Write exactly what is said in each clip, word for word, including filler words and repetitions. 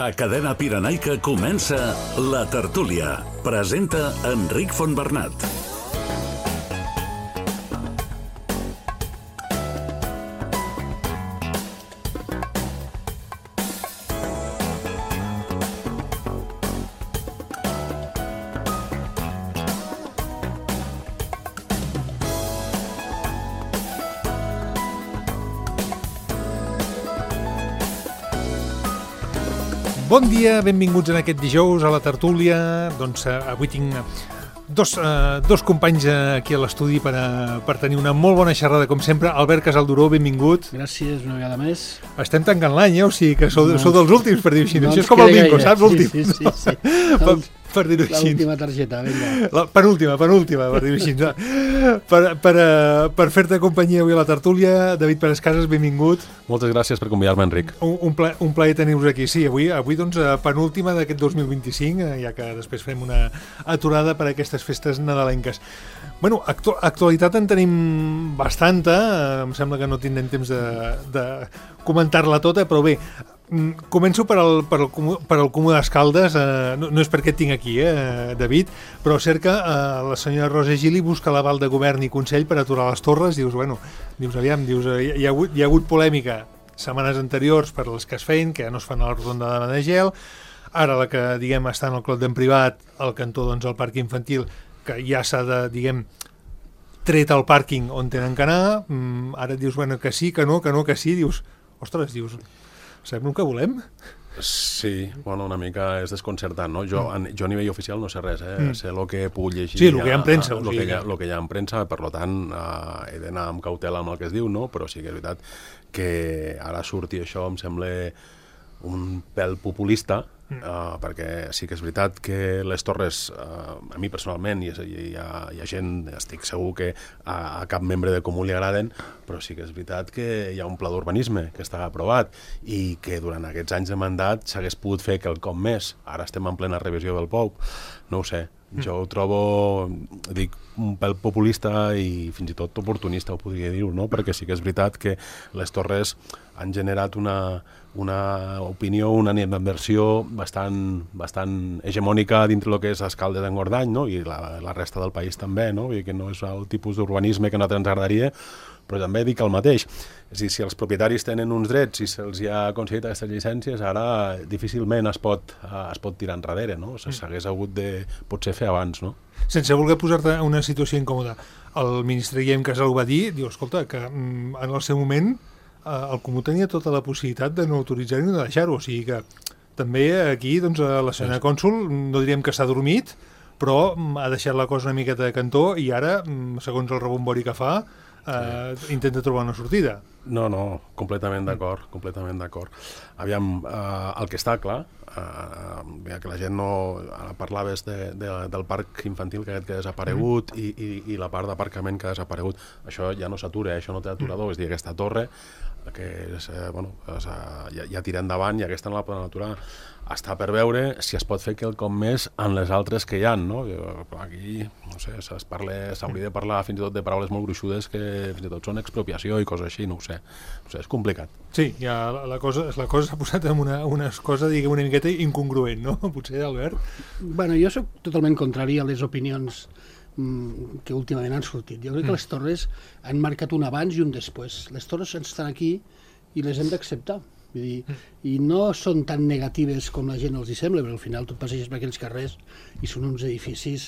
A Cadena Pirenaica comença La Tertúlia. Presenta Enric Fontbernat. Bon dia, benvinguts en aquest dijous a la tertúlia. Doncs eh, avui tinc dos, eh, dos companys aquí a l'estudi per, a, per tenir una molt bona xerrada, com sempre. Albert Casalduró, benvingut. Gràcies, una vegada més. Estem tancant l'any, eh? O sigui que sou, no, sou dels últims, per dir-ho així. No Això és com el bingo, saps? Sí, Últim. sí, sí, sí. per, per dir-ho així. L'última targeta, vinga. La penúltima, penúltima, per dir-ho així. Per, per, uh, per fer-te companyia avui a la tertúlia, David Pérez Casas, benvingut. Moltes gràcies per convidar-me, Enric. Un, un, pla, un plaer tenir-vos aquí. Sí, avui, avui doncs, penúltima d'aquest dos mil vint-i-cinc, ja que després fem una aturada per a aquestes festes nadalenques. Bueno, actu actualitat en tenim bastanta, em sembla que no tindrem temps de, de comentar-la tota, però bé, començo per al, per al, comú, per al Comú d'Escaldes, eh, no, no és perquè et tinc aquí, eh, David, però cerca eh, la senyora Rosa Gili busca l'aval de govern i consell per aturar les torres, dius, bueno, dius, aviam, dius, hi, hi, ha hagut, hi ha hagut polèmica setmanes anteriors per les que es feien, que ja no es fan a la rotonda de Manegel, ara la que, diguem, està en el clot d'en privat, al cantó, doncs, el parc infantil, que ja s'ha de, diguem, tret al pàrquing on tenen que anar, mm, ara dius, bueno, que sí, que no, que no, que sí, dius, ostres, dius, sabem el que volem? Sí, bueno, una mica és desconcertant, no? Jo, mm. jo a nivell oficial no sé res, eh? Mm. Sé el que puc llegir. Sí, el que hi ha en premsa. El que, lo que hi ha en premsa, per tant, uh, he d'anar amb cautela amb el que es diu, no? Però sí que és veritat que ara surti això em sembla un pèl populista, Uh, perquè sí que és veritat que les torres, uh, a mi personalment, hi, hi, ha, hi ha gent, estic segur que a, a cap membre de Comú li agraden, però sí que és veritat que hi ha un pla d'urbanisme que està aprovat i que durant aquests anys de mandat s'hagués pogut fer quelcom més. Ara estem en plena revisió del P O U, no ho sé. Jo ho trobo, dic, un pèl populista i fins i tot oportunista, ho podria dir-ho, no? Perquè sí que és veritat que les torres han generat una, una opinió, una animadversió bastant, bastant hegemònica dintre el que és Escaldes d'Engordany, no? I la, la resta del país també, no? Vull dir que no és el tipus d'urbanisme que a nosaltres ens agradaria, però també dic el mateix. És a dir, si els propietaris tenen uns drets, si se'ls ha concedit aquestes llicències, ara difícilment es pot, es pot tirar enrere, no? S'hagués hagut de, potser, fer abans, no? Sense voler posar-te en una situació incòmoda. El ministre Guillem Casal ho va dir, diu, escolta, que en el seu moment el Comú tenia tota la possibilitat de no autoritzar-ho ni de deixar-ho, o sigui que també aquí doncs, la senyora cònsol, no diríem que s'ha dormit, però ha deixat la cosa una miqueta de cantó i ara, segons el rebombori que fa, Uh, intenta trobar una sortida. No, no, completament d'acord, completament d'acord. Aviam, uh, el que està clar, uh, que la gent no... Ara parlaves de, de, del parc infantil que, que ha desaparegut mm. i, i, i la part d'aparcament que ha desaparegut. Això ja no s'atura, eh? Això no té aturador, és a dir, aquesta torre que és, eh, bueno, és, uh, ja, ja tira endavant i aquesta no la poden aturar. Està per veure si es pot fer quelcom més en les altres que hi ha, no? Aquí, no sé, s'hauria de parlar fins i tot de paraules molt gruixudes que fins i tot són expropiació i coses així, no ho sé. No sé, és complicat. Sí, ja la cosa la cosa s'ha posat en una, una cosa, diguem, una miqueta incongruent, no? Potser, Albert? Bueno, jo soc totalment contrari a les opinions mm, que últimament han sortit. Jo crec que les torres han marcat un abans i un després. Les torres estan aquí i les hem d'acceptar. Vull dir, i no són tan negatives com la gent els hi sembla, però al final tu passeges per aquells carrers i són uns edificis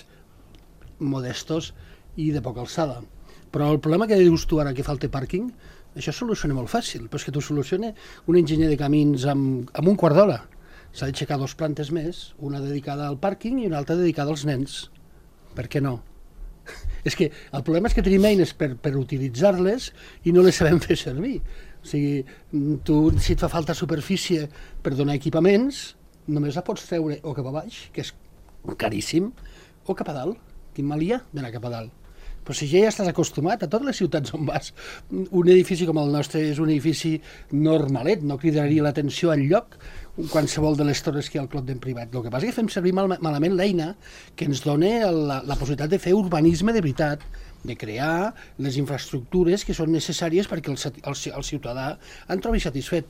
modestos i de poca alçada. Però el problema que dius tu ara, que falta pàrquing, això es soluciona molt fàcil, però és que tu soluciona un enginyer de camins amb, amb un quart d'hora. S'ha d'aixecar dos plantes més, una dedicada al pàrquing i una altra dedicada als nens. Per què no? És que el problema és que tenim eines per, per utilitzar-les i no les sabem fer servir. O sigui, tu, si et fa falta superfície per donar equipaments, només la pots treure o cap a baix, que és caríssim, o cap a dalt. Quin mal hi ha d'anar cap a dalt? Però si ja estàs acostumat a totes les ciutats on vas, un edifici com el nostre és un edifici normalet, no cridaria l'atenció enlloc qualsevol de les torres que hi ha al clot d'en privat. El que passa és que fem servir mal, malament l'eina que ens dona la, la possibilitat de fer urbanisme de veritat, de crear les infraestructures que són necessàries perquè el, el, el ciutadà en trobi satisfet.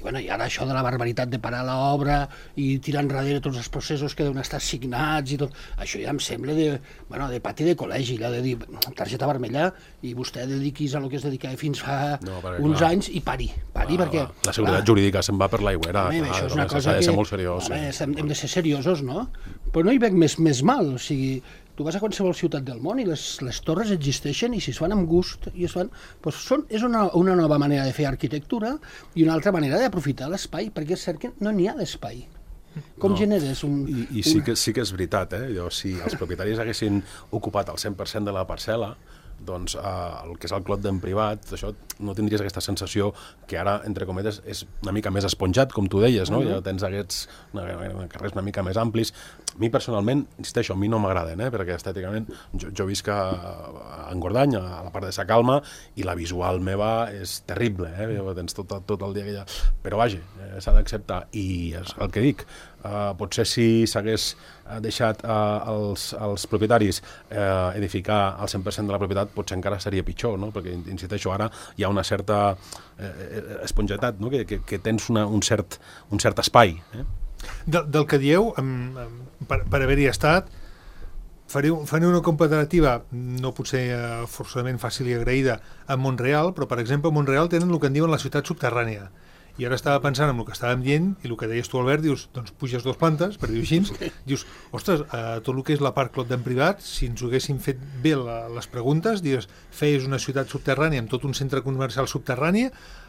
bueno, i ara això de la barbaritat de parar l'obra i tirar enrere tots els processos que deuen estar signats i tot, això ja em sembla de, bueno, de pati de col·legi, allò de dir targeta vermella i vostè dediquis a lo que es dedicava fins fa no, perquè, uns clar. anys i pari, pari clar, perquè... La seguretat clar, jurídica se'n va per l'aigüera. Home, això és una cosa que... de ser molt seriós. Home, sí. Hem de ser seriosos, no? Però no hi veig més, més mal, o sigui... Tu vas a qualsevol ciutat del món i les, les torres existeixen i si es fan amb gust i es fan, doncs són, és una, una nova manera de fer arquitectura i una altra manera d'aprofitar l'espai, perquè és cert que no n'hi ha d'espai. Com no. generes un... I, i sí, que, sí que és veritat, eh? Jo, si els propietaris haguessin ocupat el cent per cent de la parcel·la, doncs eh, el que és el clot d'en privat, això no tindries aquesta sensació que ara, entre cometes, és una mica més esponjat, com tu deies, no? Uh -huh. Ja tens aquests una, carrers una mica més amplis. A mi, personalment, insisteixo, a mi no m'agraden, eh? Perquè estèticament jo, jo visc a, a Engordany, a la part de Sa Calma, i la visual meva és terrible, eh? Tens tot, tot el dia que ja... Però vaja, eh, s'ha d'acceptar. I és el que dic, eh, potser si s'hagués deixat eh, els, els propietaris eh, edificar el cent per cent de la propietat, potser encara seria pitjor, no? Perquè, insisteixo, ara hi ha una certa eh, espongetat, no? que, que, que tens una, un, cert, un cert espai. Eh? De, del que dieu, um, per, per haver-hi estat, faré, faré una comparativa, no potser uh, forçosament fàcil i agraïda, amb Montreal, però, per exemple, a Montreal tenen el que en diuen la ciutat subterrània. I ara estava pensant en el que estàvem dient i el que deies tu, Albert, dius, doncs puges dos plantes, per dir-ho així, dius, ostres, eh, tot el que és la part Clot d'en Privat, si ens ho haguéssim fet bé la, les preguntes, dius, feies una ciutat subterrània amb tot un centre comercial subterrani,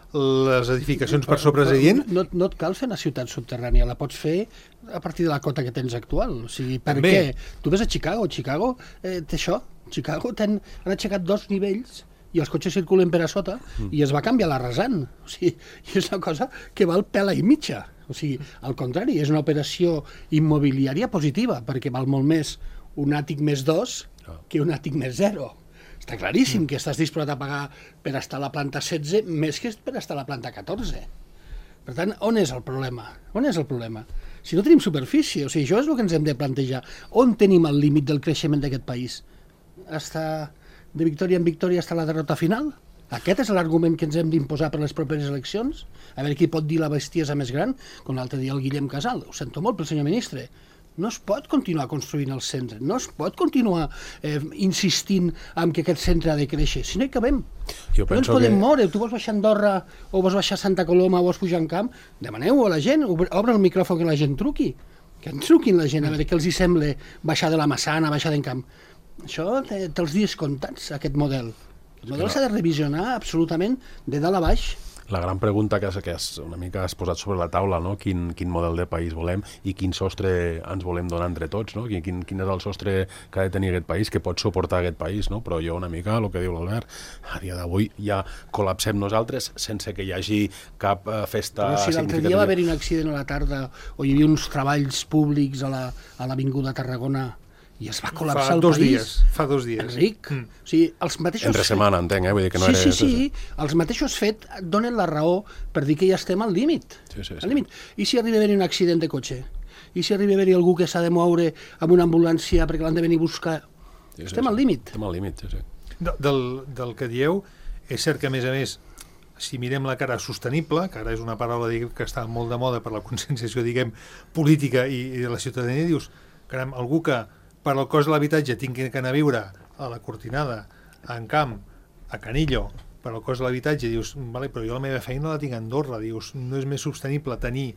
les edificacions per sobre adient... No, no et cal fer una ciutat subterrània, la pots fer a partir de la cota que tens actual. O sigui, per També. què? Tu ves a Chicago, Chicago eh, té això, Chicago ten, han aixecat dos nivells i els cotxes circulen per a sota mm. i es va canviar la rasant. O sigui, és una cosa que val pela i mitja. O sigui, al contrari, és una operació immobiliària positiva, perquè val molt més un àtic més dos que un àtic més zero. Està claríssim mm. que estàs disposat a pagar per estar a la planta setze més que per estar a la planta catorze. Per tant, on és el problema? On és el problema? Si no tenim superfície, o sigui, això és el que ens hem de plantejar. On tenim el límit del creixement d'aquest país? Hasta... de victòria en victòria està la derrota final? Aquest és l'argument que ens hem d'imposar per les properes eleccions? A veure qui pot dir la bestiesa més gran, com l'altre dia el Guillem Casal. Ho sento molt pel senyor ministre. No es pot continuar construint el centre, no es pot continuar eh, insistint en que aquest centre ha de créixer, si no hi cabem. Jo no ens podem que... moure. Tu vols baixar a Andorra o vols baixar a Santa Coloma o vols pujar en camp, demaneu a la gent, obre el micròfon que la gent truqui, que ens truquin la gent a veure què els hi sembla baixar de la Massana, baixar d'en camp. Això té, té els dies comptats, aquest model. El model s'ha de revisionar absolutament de dalt a baix. La gran pregunta que, que és una mica has posat sobre la taula, no? Quin, quin model de país volem i quin sostre ens volem donar entre tots, no? Quin, quin, quin és el sostre que ha de tenir aquest país, que pot suportar aquest país, no? Però jo una mica, el que diu l'Albert, a dia d'avui ja col·lapsem nosaltres sense que hi hagi cap uh, festa Però si l'altre dia va haver-hi un accident a la tarda o hi havia uns treballs públics a la, a l'Avinguda Tarragona i es va col·lapsar el dos país. Dies, fa dos dies. Enric, mm. o sigui, els mateixos... Entre setmana, entenc, eh? Vull dir que no sí, era... sí, sí, sí, els mateixos fets donen la raó per dir que ja estem al límit. Sí, sí, sí. Al límit. I si arriba a haver-hi un accident de cotxe? I si arriba a haver-hi algú que s'ha de moure amb una ambulància perquè l'han de venir a buscar? Sí, sí, estem sí. al límit. Estem al límit, sí, sí. De, del, del que dieu, és cert que, a més a més, si mirem la cara sostenible, que ara és una paraula diguem, que està molt de moda per la conscienciació, diguem, política i, i de la ciutadania, dius, caram, algú que per al cost de l'habitatge tinc que anar a viure a la Cortinada, a Encamp, a Canillo, per al cost de l'habitatge, dius, vale, però jo la meva feina la tinc a Andorra, dius, no és més sostenible tenir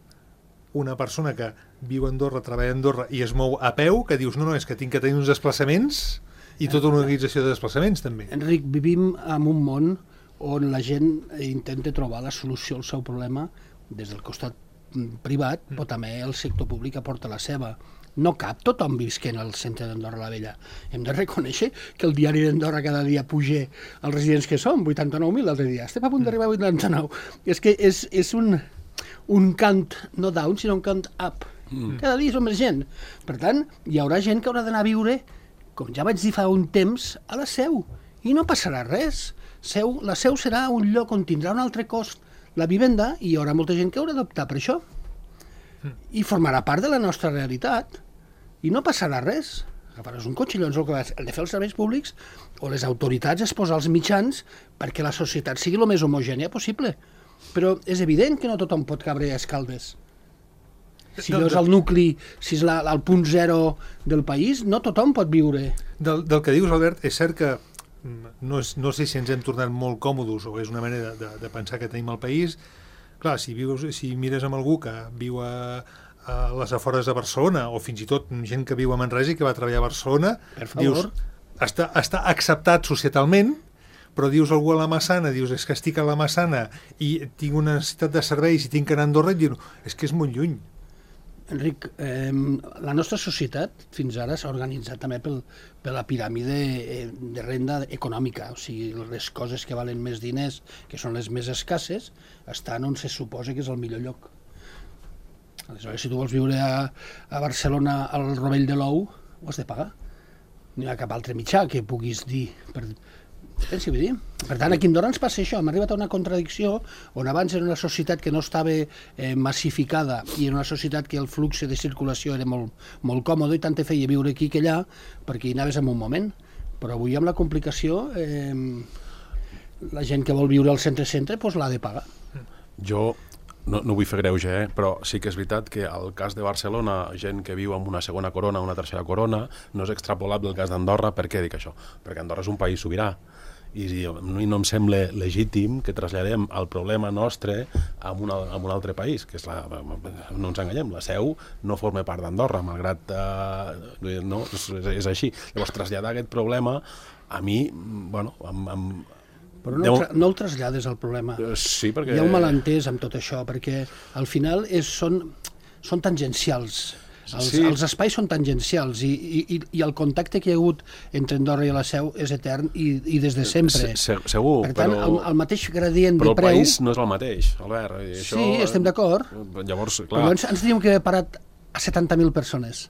una persona que viu a Andorra, treballa a Andorra i es mou a peu, que dius, no, no, és que tinc que tenir uns desplaçaments i tota una organització de desplaçaments, també. Enric, vivim en un món on la gent intenta trobar la solució al seu problema des del costat privat, mm. però també el sector públic aporta la seva. No cap tothom visquent al centre d'Andorra la Vella. Hem de reconèixer que el diari d'Andorra cada dia puja als residents que som, vuitanta-nou mil l'altre dia. Estem a punt d'arribar a vuitanta-nou. És que és, és un, un cant, no down, sinó un cant up. Mm. Cada dia som més gent. Per tant, hi haurà gent que haurà d'anar a viure, com ja vaig dir fa un temps, a la Seu. I no passarà res. Seu, la Seu serà un lloc on tindrà un altre cost la vivenda i hi haurà molta gent que haurà d'optar per això. Mm. I formarà part de la nostra realitat. I no passarà res. Agafaràs un cotxe, llavors el que has de fer els serveis públics o les autoritats és posar els mitjans perquè la societat sigui el més homogènia possible. Però és evident que no tothom pot cabre a Escaldes. Si Del- no és del- el nucli, si és la, el punt zero del país, no tothom pot viure. Del, del que dius, Albert, és cert que mm, no, és, no sé si ens hem tornat molt còmodes o és una manera de, de pensar que tenim el país. Clar, si, vius, si mires amb algú que viu a, a les afores de Barcelona o fins i tot gent que viu a Manresa i que va treballar a Barcelona, Per favor. dius, està, està acceptat societalment, però dius algú a la Massana, dius, és que estic a la Massana i tinc una necessitat de serveis i tinc que anar a Andorra, i dius, és que és molt lluny. Enric, eh, la nostra societat fins ara s'ha organitzat també pel, per la piràmide eh, de renda econòmica, o sigui, les coses que valen més diners, que són les més escasses, estan on se suposa que és el millor lloc. Aleshores, si tu vols viure a, a Barcelona al Rovell de l'Ou, ho has de pagar. No hi ha cap altre mitjà que puguis dir... Per... Pensi, vull dir? Per tant, aquí a Andorra ens passa això, hem arribat a una contradicció on abans era una societat que no estava eh, massificada i era una societat que el flux de circulació era molt, molt còmode i tant te feia viure aquí que allà perquè hi anaves en un moment. Però avui amb la complicació eh, la gent que vol viure al centre-centre doncs l'ha de pagar. Jo no, no vull fer greuge, eh? Però sí que és veritat que el cas de Barcelona, gent que viu amb una segona corona, una tercera corona, no és extrapolable el cas d'Andorra. Per què dic això? Perquè Andorra és un país sobirà i no, i no em sembla legítim que traslladem el problema nostre a, una, a un altre país, que és la, no ens enganyem, la Seu no forma part d'Andorra, malgrat eh, no, és, és així. Llavors, traslladar aquest problema a mi, bueno, amb, amb Però no, tra no el trasllades al problema. Sí, perquè... Hi ha un malentès amb tot això, perquè al final és, són, són tangencials. Els, Sí. els espais són tangencials i, i, i el contacte que hi ha hagut entre Andorra i la Seu és etern i, i des de sempre. Se, se, segur, Per tant, però... el, el mateix gradient Però de el preu... país no és el mateix, Albert. I això, Sí, estem d'acord. Llavors, Però clar, ens, ens diuen que he parat a setanta mil persones.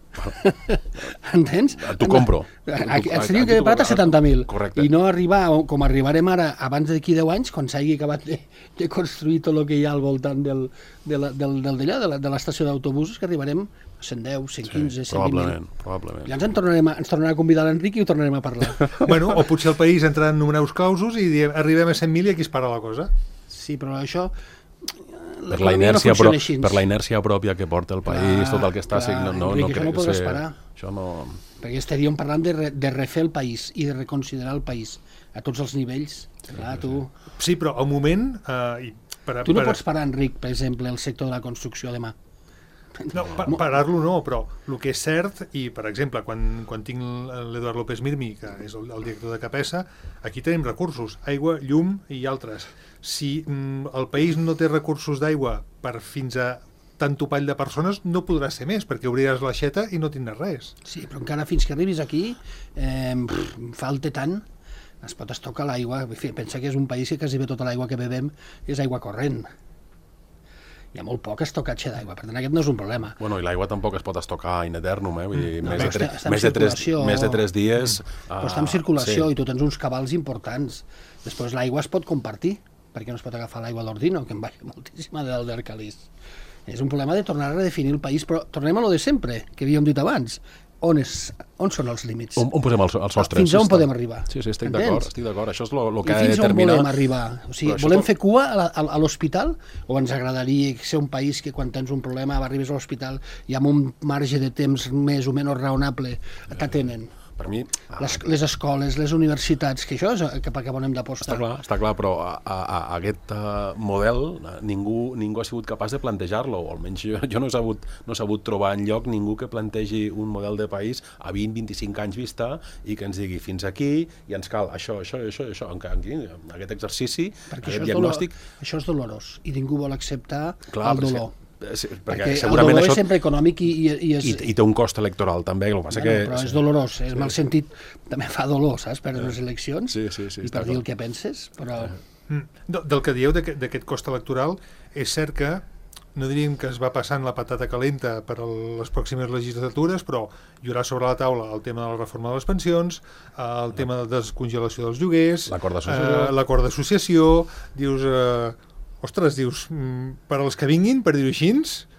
Entens? t'ho compro. Aquí, ens Aquí diuen que he t'ho parat a compro. setanta mil. Correcte. I no arribar, com arribarem ara, abans d'aquí deu anys, quan s'hagi acabat de, de construir tot el que hi ha al voltant del, de la, del, del d'allà, de la- de l'estació d'autobusos, que arribarem a cent deu, cent quinze, cent vint mil. Probablement, probablement. Ja ens, en tornarem a, ens tornarà a convidar l'Enric i ho tornarem a parlar. Bueno, o potser el país entra en numerous clausos i diem, arribem a cent mil i aquí es para la cosa. Sí, però això... Per la, l'economia inèrcia, no però, funciona així. per la inèrcia pròpia que porta el país, Clar, tot el que està... clar, sig- no, no, Enric, no això crec no podràs ser- parar. Això no... Perquè estaríem parlant de, re, de refer el país i de reconsiderar el país a tots els nivells. Clar, tu, Sí, però al moment... Eh, i per, tu no per, pots parar, Enric, per exemple, el sector de la construcció demà. No, pa parar-lo no, però el que és cert, i per exemple, quan, quan tinc l'Eduard López Mirmi, que és el, el director de Capesa, aquí tenim recursos, aigua, llum i altres. Si mm, el país no té recursos d'aigua per fins a tant topall de persones, no podrà ser més, perquè obriràs l'aixeta i no tindràs res. Sí, però encara fins que arribis aquí, eh, pff, falta tant, es pot estocar l'aigua. Pensa que és un país que quasi bé tota l'aigua que bevem és aigua corrent. Hi ha molt poc estocatge d'aigua, per tant aquest no és un problema. Bueno, i l'aigua tampoc es pot estocar in eternum, eh? Vull dir, No, més, però de tre està- està en més, de tres, circulació. més de tres dies... Però està en ah, circulació sí. i tu tens uns cabals importants. Després l'aigua es pot compartir, perquè no es pot agafar l'aigua d'Ordino, que em baixa moltíssima del d'Arcalís. És un problema de tornar a redefinir el país, però tornem a lo de sempre, que havíem dit abans. On, és, on són els límits? On, on posem els, els sostres? Fins Sí, on està. podem arribar? Sí, sí, estic Entens? d'acord, estic d'acord. Això és el I que ha de fins on determinar... volem arribar? O sigui, Però això volem com- fer cua a, la, a, a l'hospital o ens agradaria ser un país que quan tens un problema arribes a l'hospital i amb un marge de temps més o menys raonable t'atenen? Per mi... Les, les escoles, les universitats, que això és cap a què on hem d'apostar. Està clar, està clar, però a, a, a aquest uh, model uh, ningú, ningú ha sigut capaç de plantejar-lo, o almenys jo, jo no he sabut, no he sabut trobar enlloc ningú que plantegi un model de país a vint a vint-i-cinc anys vista i que ens digui fins aquí i ens cal això, això, això, això, en, en, en aquest exercici, Perquè aquest això és, diagnòstic... dolor, això és dolorós i ningú vol acceptar Clar, el perquè- dolor. Sí, Perquè, perquè el segurament dolor això... és sempre econòmic i, i, i és... I, i té un cost electoral també, el que passa Bueno, que... però és dolorós, és mal sentit, també fa dolor, saps, perdre les eleccions Sí, sí, sí, i està per dir clar. el que penses, però... Mm. Del, del que dieu d'aquest d'aquest cost electoral, és cert que no diríem que es va passant la patata calenta per a les pròximes legislatures, però hi haurà sobre la taula el tema de la reforma de les pensions, el tema de descongelació dels lloguers, L'acord d'associació. eh, l'acord d'associació, dius, eh, ostres, dius, mm, per als que vinguin, per dir-ho així,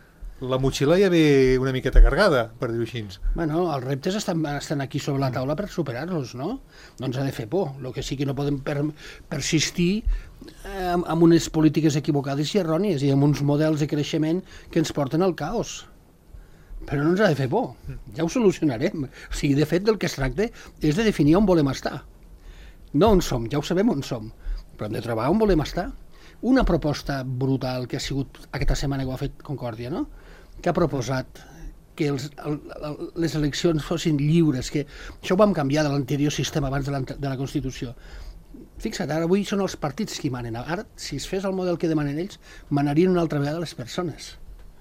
la motxilla ja ve una miqueta cargada, per dir-ho així. Bueno, els reptes estan, estan aquí sobre la taula per superar-los, no? No ens ha de fer por. El que sí que no podem per, persistir amb, amb unes polítiques equivocades i errònies i amb uns models de creixement que ens porten al caos. Però no ens ha de fer por. Ja ho solucionarem. O sigui, de fet, del que es tracta és de definir on volem estar. No on som, ja ho sabem on som, però hem de trobar on volem estar. Una proposta brutal que ha sigut aquesta setmana que ho ha fet Concòrdia, no? Que ha proposat que els, el, el, les eleccions fossin lliures, que això ho vam canviar de l'anterior sistema abans de la, de la Constitució. Fixa't, ara avui són els partits qui manen. Ara, si es fes el model que demanen ells, manarien una altra vegada les persones.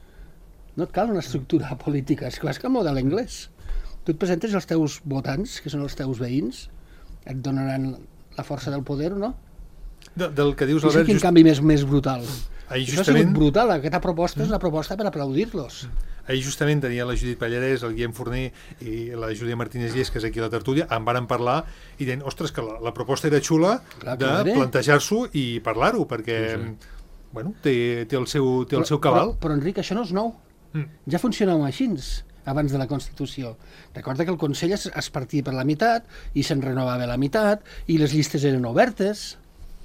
No et cal una estructura política, és que vas que el model anglès. Tu et presentes els teus votants, que són els teus veïns, et donaran la força del poder o no? De, del que dius, I Albert... quin just... canvi més, més brutal. Ahir Això ha justament... sigut brutal, aquesta proposta és una proposta per aplaudir-los. Ahir justament tenia la Judit Pallarès, el Guillem Forner i la Júlia Martínez Lles, que és aquí a la tertúlia, en varen parlar i deien, ostres, que la, la proposta era xula Clar, de clar, plantejar-s'ho i parlar-ho, perquè Sí, sí. bueno, té, té el seu, té el Però- seu cabal. Però, però Enric, això no és nou. Mm. Ja funcionava així abans de la Constitució. Recorda que el Consell es, es partia per la meitat i se'n renovava la meitat i les llistes eren obertes.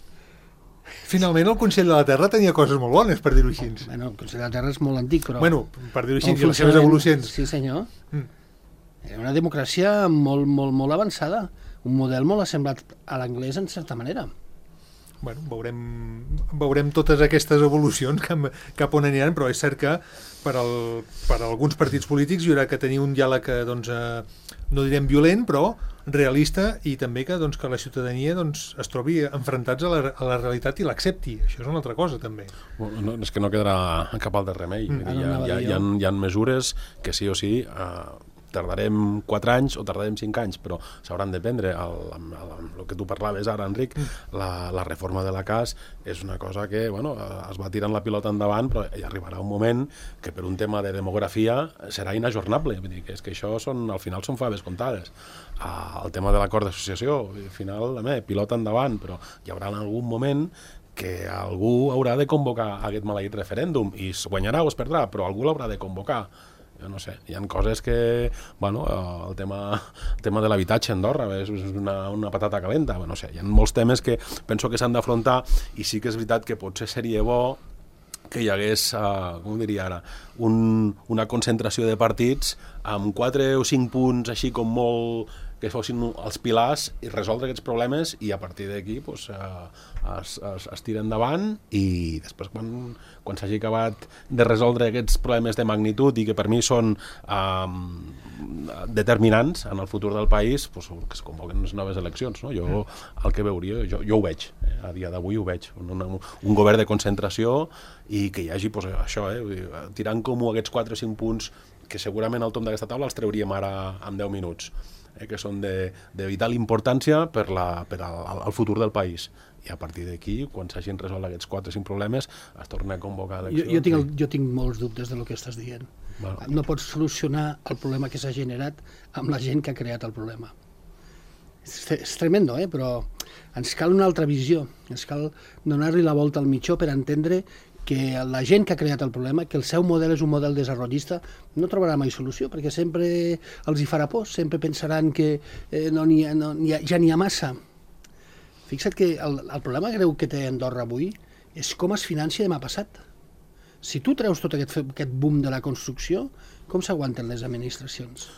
Finalment el Consell de la Terra tenia coses molt bones, per dir-ho així. Bueno, el Consell de la Terra és molt antic, però... Bueno, per dir-ho així, el i les seves funcionament- evolucions. Sí, senyor. Mm. Era una democràcia molt, molt, molt avançada. Un model molt assemblat a l'anglès, en certa manera. Bueno, veurem, veurem totes aquestes evolucions cap, cap on aniran, però és cert que per, al, per a alguns partits polítics hi haurà que tenir un diàleg, doncs, eh, no direm violent, però realista, i també que, doncs, que la ciutadania, doncs, es trobi enfrontats a la, a la realitat i l'accepti. Això és una altra cosa, també. No, és que no quedarà cap altre remei. Mm. Hi, ha, Ara hi, ha, hi, ha, hi ha mesures que sí o sí eh, tardarem quatre anys o tardarem cinc anys, però s'hauran de prendre. El, el, el, el que tu parlaves ara, Enric, mm. la, la reforma de la C A S és una cosa que bueno, es va tirant la pilota endavant, però hi arribarà un moment que per un tema de demografia serà inajornable. Vull dir que, és que això són, al final són faves comptades. Uh, el tema de l'acord d'associació, al final, home, pilota endavant, però hi haurà en algun moment que algú haurà de convocar aquest maleït referèndum, i es guanyarà o es perdrà, però algú l'haurà de convocar. Jo no sé, hi ha coses que, bueno, el tema, el tema de l'habitatge a Andorra és una, una patata calenta, no sé, hi ha molts temes que penso que s'han d'afrontar, i sí que és veritat que potser seria bo que hi hagués, uh, com diria ara, un, una concentració de partits amb quatre o cinc punts així com molt que fossin els pilars i resoldre aquests problemes, i a partir d'aquí pues, uh, es, es, es tira endavant, i després quan, quan s'hagi acabat de resoldre aquests problemes de magnitud i que per mi són um, determinants en el futur del país, pues, que es convoquen unes noves eleccions, no? Jo el que veuria, jo, jo ho veig, eh? A dia d'avui ho veig, un, un, un govern de concentració i que hi hagi pues, això, eh? Tirant com aquests quatre o cinc punts que segurament al tomb d'aquesta taula els trauríem ara en deu minuts, eh, que són de, de vital importància per, la, per al, al futur del país. I a partir d'aquí, quan s'hagin resolt aquests quatre o cinc problemes, es torna a convocar eleccions. Jo, jo, tinc el, jo tinc molts dubtes de lo que estàs dient. Bueno. No pots solucionar el problema que s'ha generat amb la gent que ha creat el problema. És, és tremendo, eh? Però ens cal una altra visió. Ens cal donar-li la volta al mitjó per entendre que la gent que ha creat el problema, que el seu model és un model desenvolupista, no trobarà mai solució, perquè sempre els hi farà por, sempre pensaran que eh, no n'hi ha, no, n'hi ha, ja n'hi ha massa. Fixa't que el, el problema greu que té Andorra avui és com es financia demà passat. Si tu treus tot aquest, aquest boom de la construcció, com s'aguanten les administracions?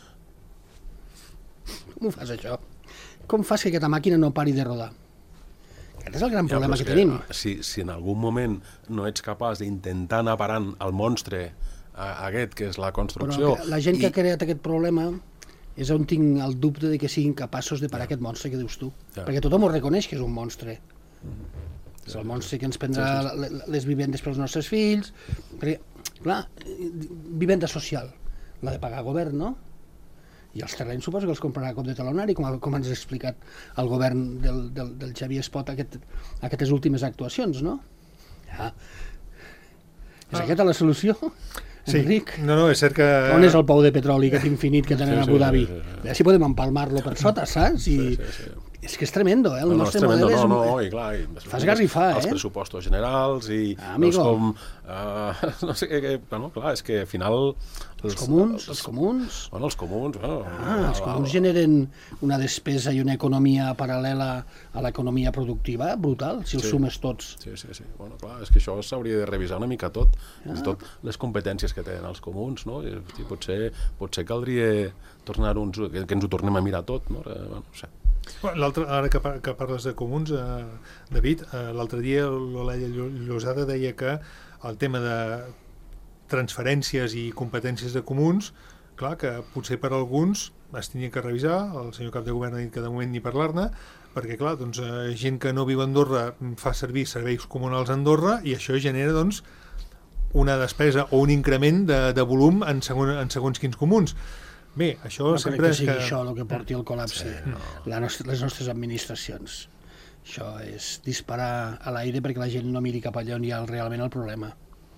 Com ho fas, això? Com fas que aquesta màquina no pari de rodar? Aquest és el gran problema ja, que, que tenim. Si, si en algun moment no ets capaç d'intentar anar parant el monstre a, aquest, que és la construcció... Però la gent i... que ha creat aquest problema és on tinc el dubte de que siguin capaços de parar ja. aquest monstre que dius tu. Ja. Perquè tothom ho reconeix que és un monstre. Mm-hmm. És el monstre que ens prendrà sí, sí, sí. les vivendes pels nostres fills. Perquè, clar, vivenda social, la de pagar govern, no? I els terrenys suposo que els comprarà a cop de talonari, com, com ens ha explicat el govern del, del, del Xavier Espot aquest, aquestes últimes actuacions, no? Ja. És ah. aquesta la solució, sí. Enric? No, no, és cert que... On és el pou de petroli aquest infinit que tenen sí, a Abu Dhabi? Sí, sí, sí. Ja si podem empalmar-lo per sota, saps? I, sí, sí, sí. És que és tremendo, eh? El no, no, és nostre tremendo, model és... no, no, i clar... I, Fa esgarrifar, els eh? pressupostos generals i... Ah, veus amigo. com... Uh, no sé què... Bueno, clar, és que al final... Els comuns, els comuns... Bueno, els comuns... Bueno, Ah, els comuns generen una despesa i una economia paral·lela a l'economia productiva brutal, si els Sí. sumes tots. Sí, sí, sí. Bueno, clar, és que això s'hauria de revisar una mica tot, fins i tot les competències que tenen els comuns, no? I, hosti, potser, potser caldria tornar uns, que, que ens ho tornem a mirar tot, no? Eh, bueno, no sé. L'altre, ara que, par que parles de comuns, eh, David, eh, l'altre dia l'Oleia Llosada deia que el tema de transferències i competències de comuns, clar, que potser per alguns es tenia que revisar, el senyor cap de govern ha dit que de moment ni parlar-ne, perquè clar, doncs, eh, gent que no viu a Andorra fa servir serveis comunals a Andorra i això genera doncs, una despesa o un increment de, de volum en, segon, en segons quins comuns. Bé, això No sempre crec que és sigui que... això el que porti el col·lapse. Sí, no. La nostra, les nostres administracions. Això és disparar a l'aire perquè la gent no miri cap allà on hi ha realment el problema.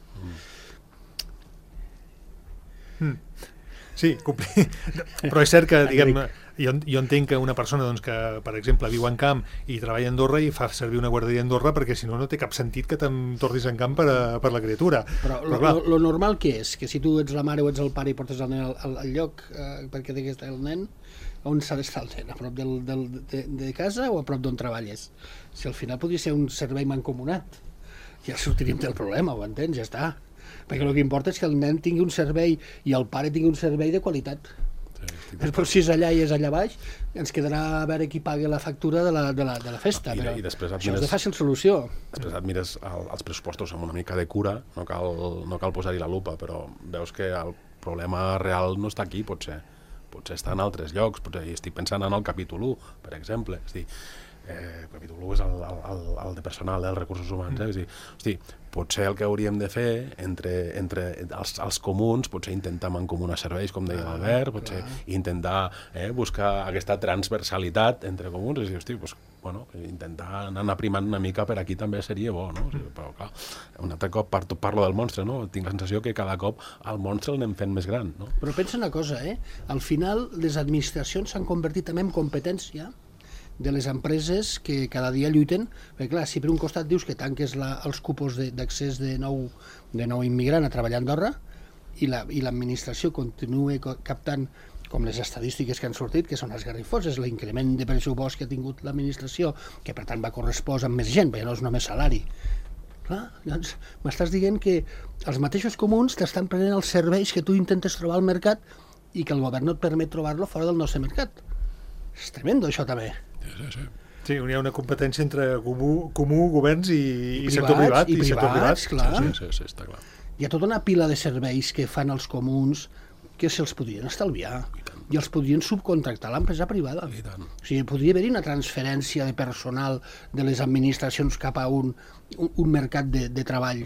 Mm. Sí, compli... però és cert que, diguem, jo, jo entenc que una persona doncs, que, per exemple, viu en camp i treballa a Andorra i fa servir una guarderia a Andorra perquè si no, no té cap sentit que te'n tornis en camp per, a, per la criatura. Però, Però lo, clar, lo, lo normal que és? Que si tu ets la mare o ets el pare i portes el nen al, al, al lloc eh, perquè té que estar el nen, on s'ha d'estar el nen? A prop del, del, de, de casa o a prop d'on treballes? Si al final podria ser un servei mancomunat, ja sortiríem del problema, ho entens? Ja està. Perquè el que importa és que el nen tingui un servei i el pare tingui un servei de qualitat. Sí, Després, si és allà i és allà baix, ens quedarà a veure qui paga la factura de la, de la, de la festa. I, però i després et això mires- és de fàcil solució. Després et mires el, els pressupostos amb una mica de cura, no cal, no cal posar-hi la lupa, però veus que el problema real no està aquí, potser. Potser està en altres llocs, potser, i estic pensant en el capítol u, per exemple. És dir, eh, el capítol u és el, el, el de personal, els recursos humans. Eh? És dir, hosti, potser el que hauríem de fer entre, entre els, els comuns, potser intentar mancomunar serveis, com deia l'Albert, potser intentar eh, buscar aquesta transversalitat entre comuns, és dir, hosti, pues, bueno, intentar anar primant una mica per aquí també seria bo, no? O sigui, però clar, un altre cop parlo, parlo del monstre, no? Tinc la sensació que cada cop el monstre l'anem fent més gran, no? Però pensa una cosa, eh? Al final les administracions s'han convertit també en competència de les empreses que cada dia lluiten, perquè clar, si per un costat dius que tanques la, els cupos d'accés de, de, nou, de nou immigrant a treballar a Andorra i l'administració la, continua captant com les estadístiques que han sortit, que són esgarrifoses, l'increment de pressupost que ha tingut l'administració, que per tant va correspondre amb més gent, perquè no és només salari. Clar, doncs m'estàs dient que els mateixos comuns t'estan prenent els serveis que tu intentes trobar al mercat i que el govern no et permet trobar-lo fora del nostre mercat. És tremendo, això també. Sí, sí, sí. sí, hi ha una competència entre comú, comú governs i, i, I sector privats, privat. i I, sector privats, privat. clar. Sí, sí, sí, està clar. Hi ha tota una pila de serveis que fan els comuns que se'ls podrien estalviar i els podrien subcontractar a l'empresa privada. I tant. O sigui, podria haver-hi una transferència de personal de les administracions cap a un, un, un mercat de, de treball.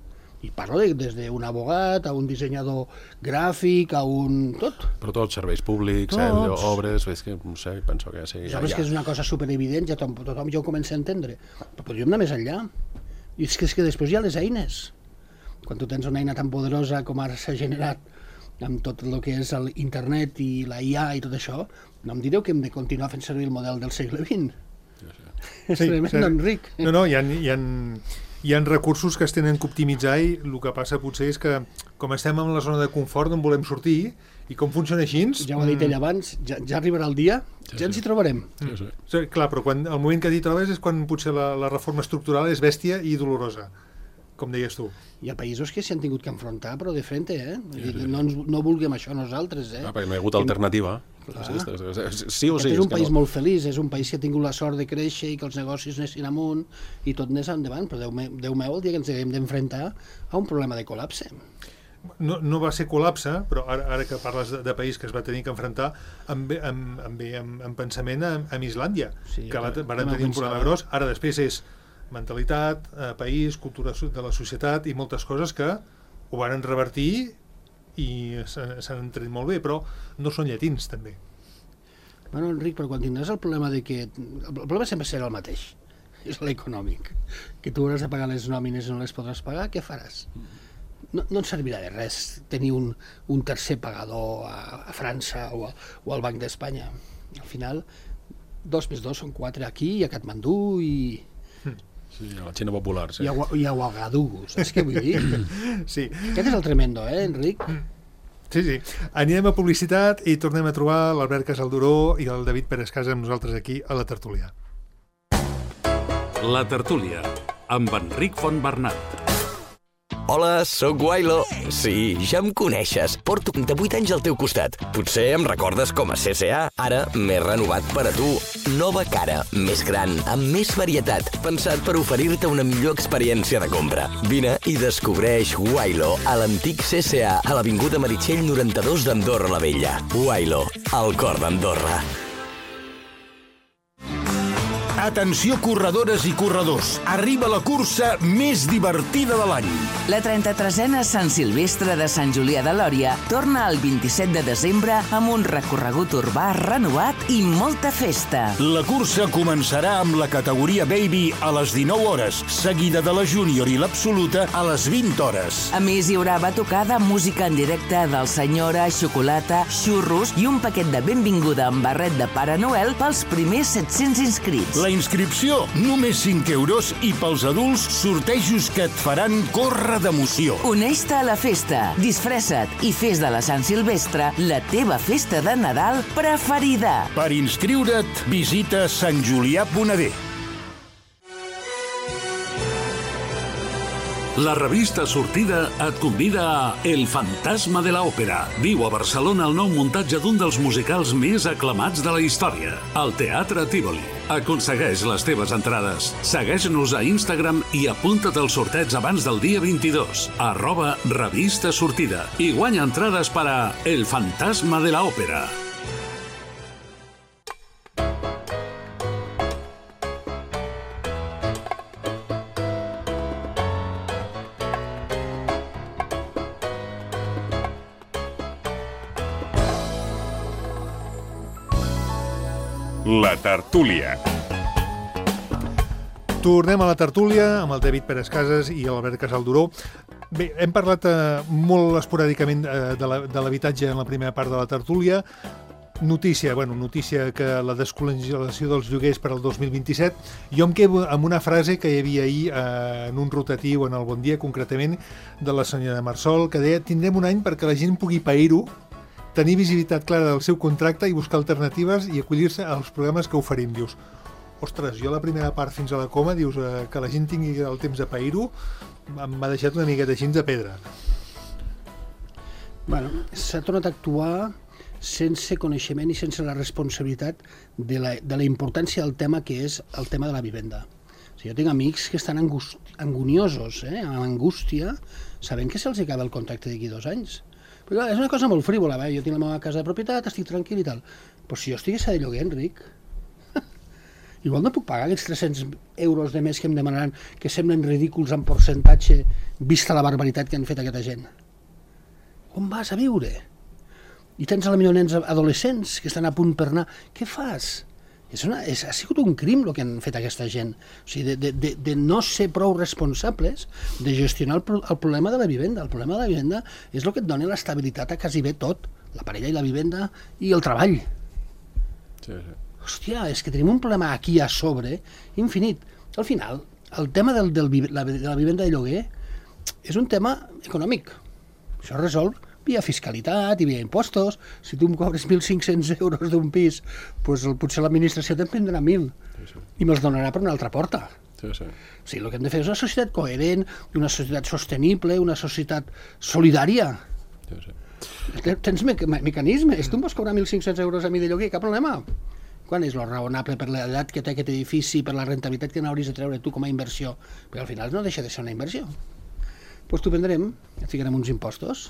I parlo de, des d'un abogat a un dissenyador gràfic, a un... tot. Però tots serveis públics, eh, Tots. obres, és que no sé, penso que sí. Ja, ja, que és una cosa superevident, ja tothom, tothom ja ho comença a entendre. Però podríem anar més enllà. I és que, és que després hi ha les eines. Quan tu tens una eina tan poderosa com ara s'ha generat amb tot el que és l'internet i la I A i tot això, no em direu que hem de continuar fent servir el model del segle vint. Sí, sí. És tremendo, sí. Enric. No, no, hi ha, hi ha, hi ha recursos que es tenen que optimitzar i el que passa potser és que com estem en la zona de confort on volem sortir i com funciona així... Ja ho ha dit ell abans, ja, ja arribarà el dia, Sí, ja ens sí. hi trobarem. Sí, sí. Sí, clar, però quan, el moment que t'hi trobes és quan potser la, la reforma estructural és bèstia i dolorosa, com deies tu. Hi ha països que s'hi han tingut que enfrontar, però de frente, eh? Vull dir, Sí, sí. no, ens, no vulguem això nosaltres, eh? Ah, perquè no hi ha hagut alternativa. Clar. Sí, sí, sí, sí, sí o sí. Aquest és un que país no. molt feliç, és un país que ha tingut la sort de créixer i que els negocis anessin amunt i tot anés endavant, però Déu, me, Déu meu, el dia que ens haguem d'enfrontar a un problema de col·lapse. No, no va ser col·lapse, però ara, ara que parles de, de país que es va tenir que enfrontar, em ve, em, em ve en, en pensament amb, amb Islàndia, Sí, que va, també van ho tenir un problema pensava. gros. Ara després és mentalitat, eh, país, cultura so- de la societat i moltes coses que ho van revertir i se- s'han entret molt bé, però no són llatins, també. Bueno, Enric, però quan tindràs el problema de que... El problema sempre serà el mateix, és l'econòmic. Que tu hauràs de pagar les nòmines i no les podràs pagar, què faràs? No, no ens servirà de res tenir un, un tercer pagador a, a França o, a, o al Banc d'Espanya. Al final, Dos més dos són quatre aquí, i a Katmandú, i... Sí, a la Xina popular, sí. I a, i a Ouagadougou, saps què vull dir? Sí. Aquest és el tremendo, eh, Enric? Sí, sí. Anirem a publicitat i tornem a trobar l'Albert Casalduró i el David Pérez Casa amb nosaltres aquí a la tertúlia. La tertúlia, amb Enric Fontbernat. Hola, sóc Guailo. Sí, ja em coneixes. Porto trenta-vuit anys al teu costat. Potser em recordes com a C C A. Ara m'he renovat per a tu. Nova cara, més gran, amb més varietat. Pensat per oferir-te una millor experiència de compra. Vine i descobreix Guailo a l'antic C C A a l'Avinguda Meritxell noranta-dos d'Andorra la Vella. Guailo, al cor d'Andorra. Atenció corredores i corredors, arriba la cursa més divertida de l'any. La trenta-tresena Sant Silvestre de Sant Julià de Lòria torna el vint-i-set de desembre amb un recorregut urbà renovat i molta festa. La cursa començarà amb la categoria Baby a les dinou hores, seguida de la Júnior i l'Absoluta a les vint hores. A més, hi haurà batucada, música en directe del Senyora, xocolata, xurros i un paquet de benvinguda amb barret de Pare Noel pels primers set-cents inscrits. La inscripció, només cinc euros, i pels adults, sortejos que et faran córrer d'emoció. Uneix-te a la festa, disfressa't i fes de la Sant Silvestre la teva festa de Nadal preferida. Per inscriure't, visita sant julià punt a d. La revista Sortida et convida a El fantasma de l'òpera. Viu a Barcelona el nou muntatge d'un dels musicals més aclamats de la història, el Teatre Tívoli. Aconsegueix les teves entrades. Segueix-nos a Instagram i apunta't al sorteig abans del dia vint-i-dos. Arroba Revista Sortida. I guanya entrades per a El fantasma de l'òpera. La tertúlia. Tornem a la tertúlia amb el David Pérez Casas i l'Albert Casalduró. Bé, hem parlat eh, molt esporàdicament eh, de la- de l'habitatge en la primera part de la tertúlia. Notícia, bueno, notícia que la descongelació dels lloguers per al dos mil vint-i-set. Jo em quedo amb una frase que hi havia ahir eh, en un rotatiu en el Bon Dia, concretament, de la senyora Marsol, que deia: tindrem un any perquè la gent pugui pair-ho, tenir visibilitat clara del seu contracte i buscar alternatives i acollir-se als programes que oferim. Dius, ostres, jo la primera part fins a la coma, dius, eh, que la gent tingui el temps de pair-ho, m'ha deixat una miqueta així de pedra. Bueno, s'ha tornat a actuar sense coneixement i sense la responsabilitat de la, de la importància del tema que és el tema de la vivenda. O sigui, jo tinc amics que estan angust, anguniosos, eh, amb angústia, sabent que se'ls acaba el contracte d'aquí dos anys. Però clar, és una cosa molt frívola, eh? Jo tinc la meva casa de propietat, estic tranquil i tal. Però si jo estigués a de lloguer, Enric, igual no puc pagar aquests tres-cents euros de mes que em demanaran, que semblen ridículs en percentatge, vista la barbaritat que han fet aquesta gent. On vas a viure? I tens a la millor nens adolescents que estan a punt per anar. Què fas? És una, és, ha sigut un crim el que han fet aquesta gent. O sigui, de, de, de, de no ser prou responsables de gestionar el, pro, el problema de la vivenda. El problema de la vivenda és el que et dona l'estabilitat a quasi bé tot. La parella i la vivenda i el treball. Sí, sí. Hòstia, és que tenim un problema aquí a sobre infinit. Al final, el tema del, del, la, de la vivenda de lloguer és un tema econòmic. Això es resol via fiscalitat i via impostos. Si tu em cobres mil cinc-cents euros d'un pis, doncs potser l'administració te'n prendrà mil Sí, sí. i me'ls donarà per una altra porta. Sí, sí. O sigui, el que hem de fer és una societat coherent, una societat sostenible, una societat solidària. Sí, sí. Tens me mecanismes. Tu em vols cobrar mil cinc-cents euros a mi de lloguer, cap problema. Quan és lo raonable per l'edat que té aquest edifici, per la rentabilitat que n'hauries de treure tu com a inversió? Perquè al final no deixa de ser una inversió. Doncs pues t'ho prendrem, et ficarem uns impostos.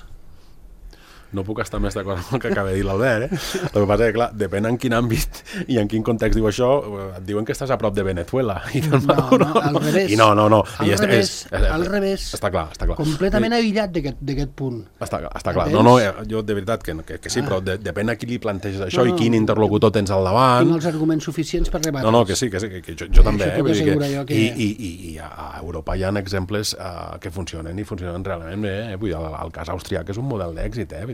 No puc estar més d'acord amb el que acaba de dir l'Albert, eh? El que passa és que, clar, depèn en quin àmbit i en quin context diu això, et diuen que estàs a prop de Venezuela. I del No, no, al revés. I no, no, no. Al I és, revés, és, és, al revés. Està clar, està clar. Completament aïllat d'aquest d'aquest punt. Està, està clar. Entens? No, no, jo de veritat que, que, que sí, però de, depèn a qui li planteges això No, no. i quin interlocutor tens al davant. Tinc els arguments suficients per rebatre. No, no, que sí, que sí, que, que jo, jo també, Això eh? puc Vull dir assegurar jo que- I, i, i, i a, a Europa hi ha exemples uh, que funcionen i funcionen realment bé, eh? Vull dir, el, el cas austríac és un model d'èxit, eh? Vull dir,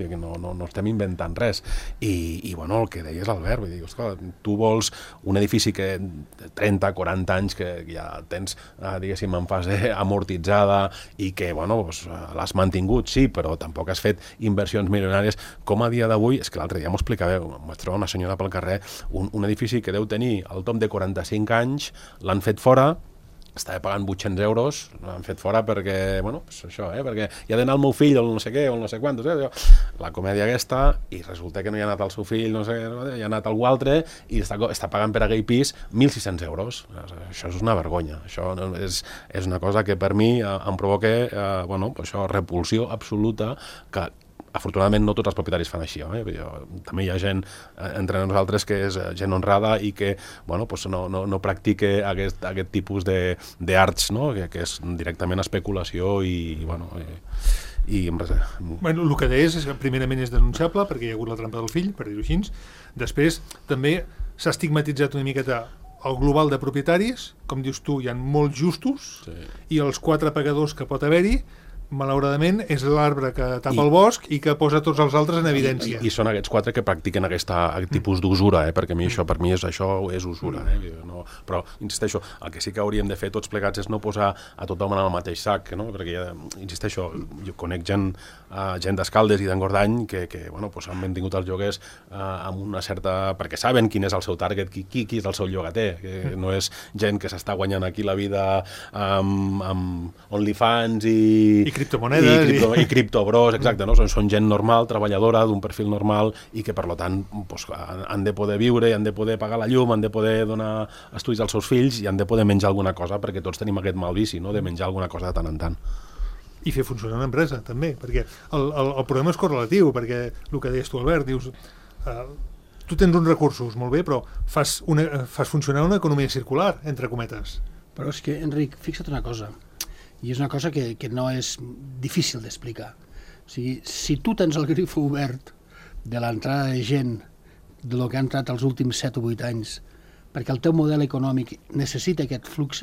que no, no, no estem inventant res. I, i bueno, el que deies, Albert, vull dir, esclar, tu vols un edifici que trenta, quaranta anys que ja tens, eh, diguéssim, en fase amortitzada i que, bueno, doncs, l'has mantingut, sí, però tampoc has fet inversions milionàries, com a dia d'avui, és que l'altre dia m'ho explicava, em vaig trobar una senyora pel carrer, un, un edifici que deu tenir al tom de quaranta-cinc anys, l'han fet fora, estava pagant vuit-cents euros, l'han fet fora perquè, bueno, pues això, eh, perquè hi ha d'anar el meu fill o el no sé què, o el no sé quantos, eh, la comèdia aquesta, i resulta que no hi ha anat el seu fill, no sé què, hi ha anat algú altre, i està, està pagant per aquell pis mil sis-cents euros. Això és una vergonya, això és, és una cosa que per mi eh, em provoca, eh, bueno, això, repulsió absoluta, que afortunadament no tots els propietaris fan així, eh? Jo, també hi ha gent eh, entre nosaltres que és gent honrada i que bueno, pues no, no, no practica aquest, aquest tipus d'arts, no? que, que és directament especulació i, bueno, i, i res. Bueno, el que deies és que primerament és denunciable perquè hi ha hagut la trampa del fill, per dir-ho així. Després també s'ha estigmatitzat una miqueta el global de propietaris, com dius tu, hi ha molts justos, sí. I els quatre pagadors que pot haver-hi, malauradament, és l'arbre que tapa I, el bosc i que posa tots els altres en evidència. I, i són aquests quatre que practiquen aquesta, aquest tipus d'usura, eh? Perquè a mi això, per mi és, això és usura. Eh? No, però, insisteixo, el que sí que hauríem de fer tots plegats és no posar a tothom en el mateix sac, no? Perquè, ja, insisteixo, jo conec gent, uh, gent d'Escaldes i d'Engordany que, que bueno, pues han mantingut els lloguers uh, amb una certa... perquè saben quin és el seu target, qui, qui, qui és el seu llogater, que no és gent que s'està guanyant aquí la vida amb, amb OnlyFans i... I criptomonedes i, cripto, i criptobros, exacte, no? Són, són gent normal, treballadora, d'un perfil normal i que per tant pues, han de poder viure, han de poder pagar la llum, han de poder donar estudis als seus fills i han de poder menjar alguna cosa, perquè tots tenim aquest mal vici, no? De menjar alguna cosa de tant en tant. I fer funcionar una empresa, també, perquè el, el, el problema és correlatiu, perquè el que deies tu, Albert, dius, uh, tu tens uns recursos, molt bé, però fas, una, fas funcionar una economia circular, entre cometes. Però és que, Enric, fixa't una cosa, i és una cosa que, que no és difícil d'explicar. O sigui, si tu tens el grifo obert de l'entrada de gent de lo que ha entrat els últims set o vuit anys perquè el teu model econòmic necessita aquest flux,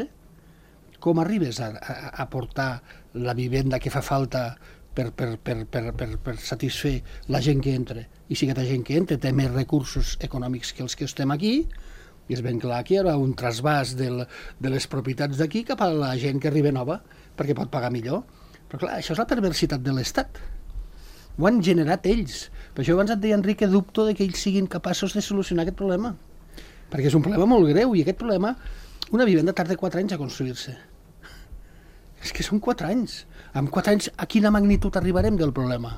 com arribes a, a, a portar la vivenda que fa falta per, per, per, per, per, per satisfer la gent que entra? I si aquesta gent que entra té més recursos econòmics que els que estem aquí, i és ben clar que hi haurà un trasbàs del, de les propietats d'aquí cap a la gent que arriba nova, perquè pot pagar millor. Però clar, això és la perversitat de l'Estat. Ho han generat ells. Per això abans et deia, Enric, que dubto de que ells siguin capaços de solucionar aquest problema. Perquè és un problema molt greu, i aquest problema, una vivenda tarda quatre anys a construir-se. És que són quatre anys. Amb quatre anys, a quina magnitud arribarem del problema?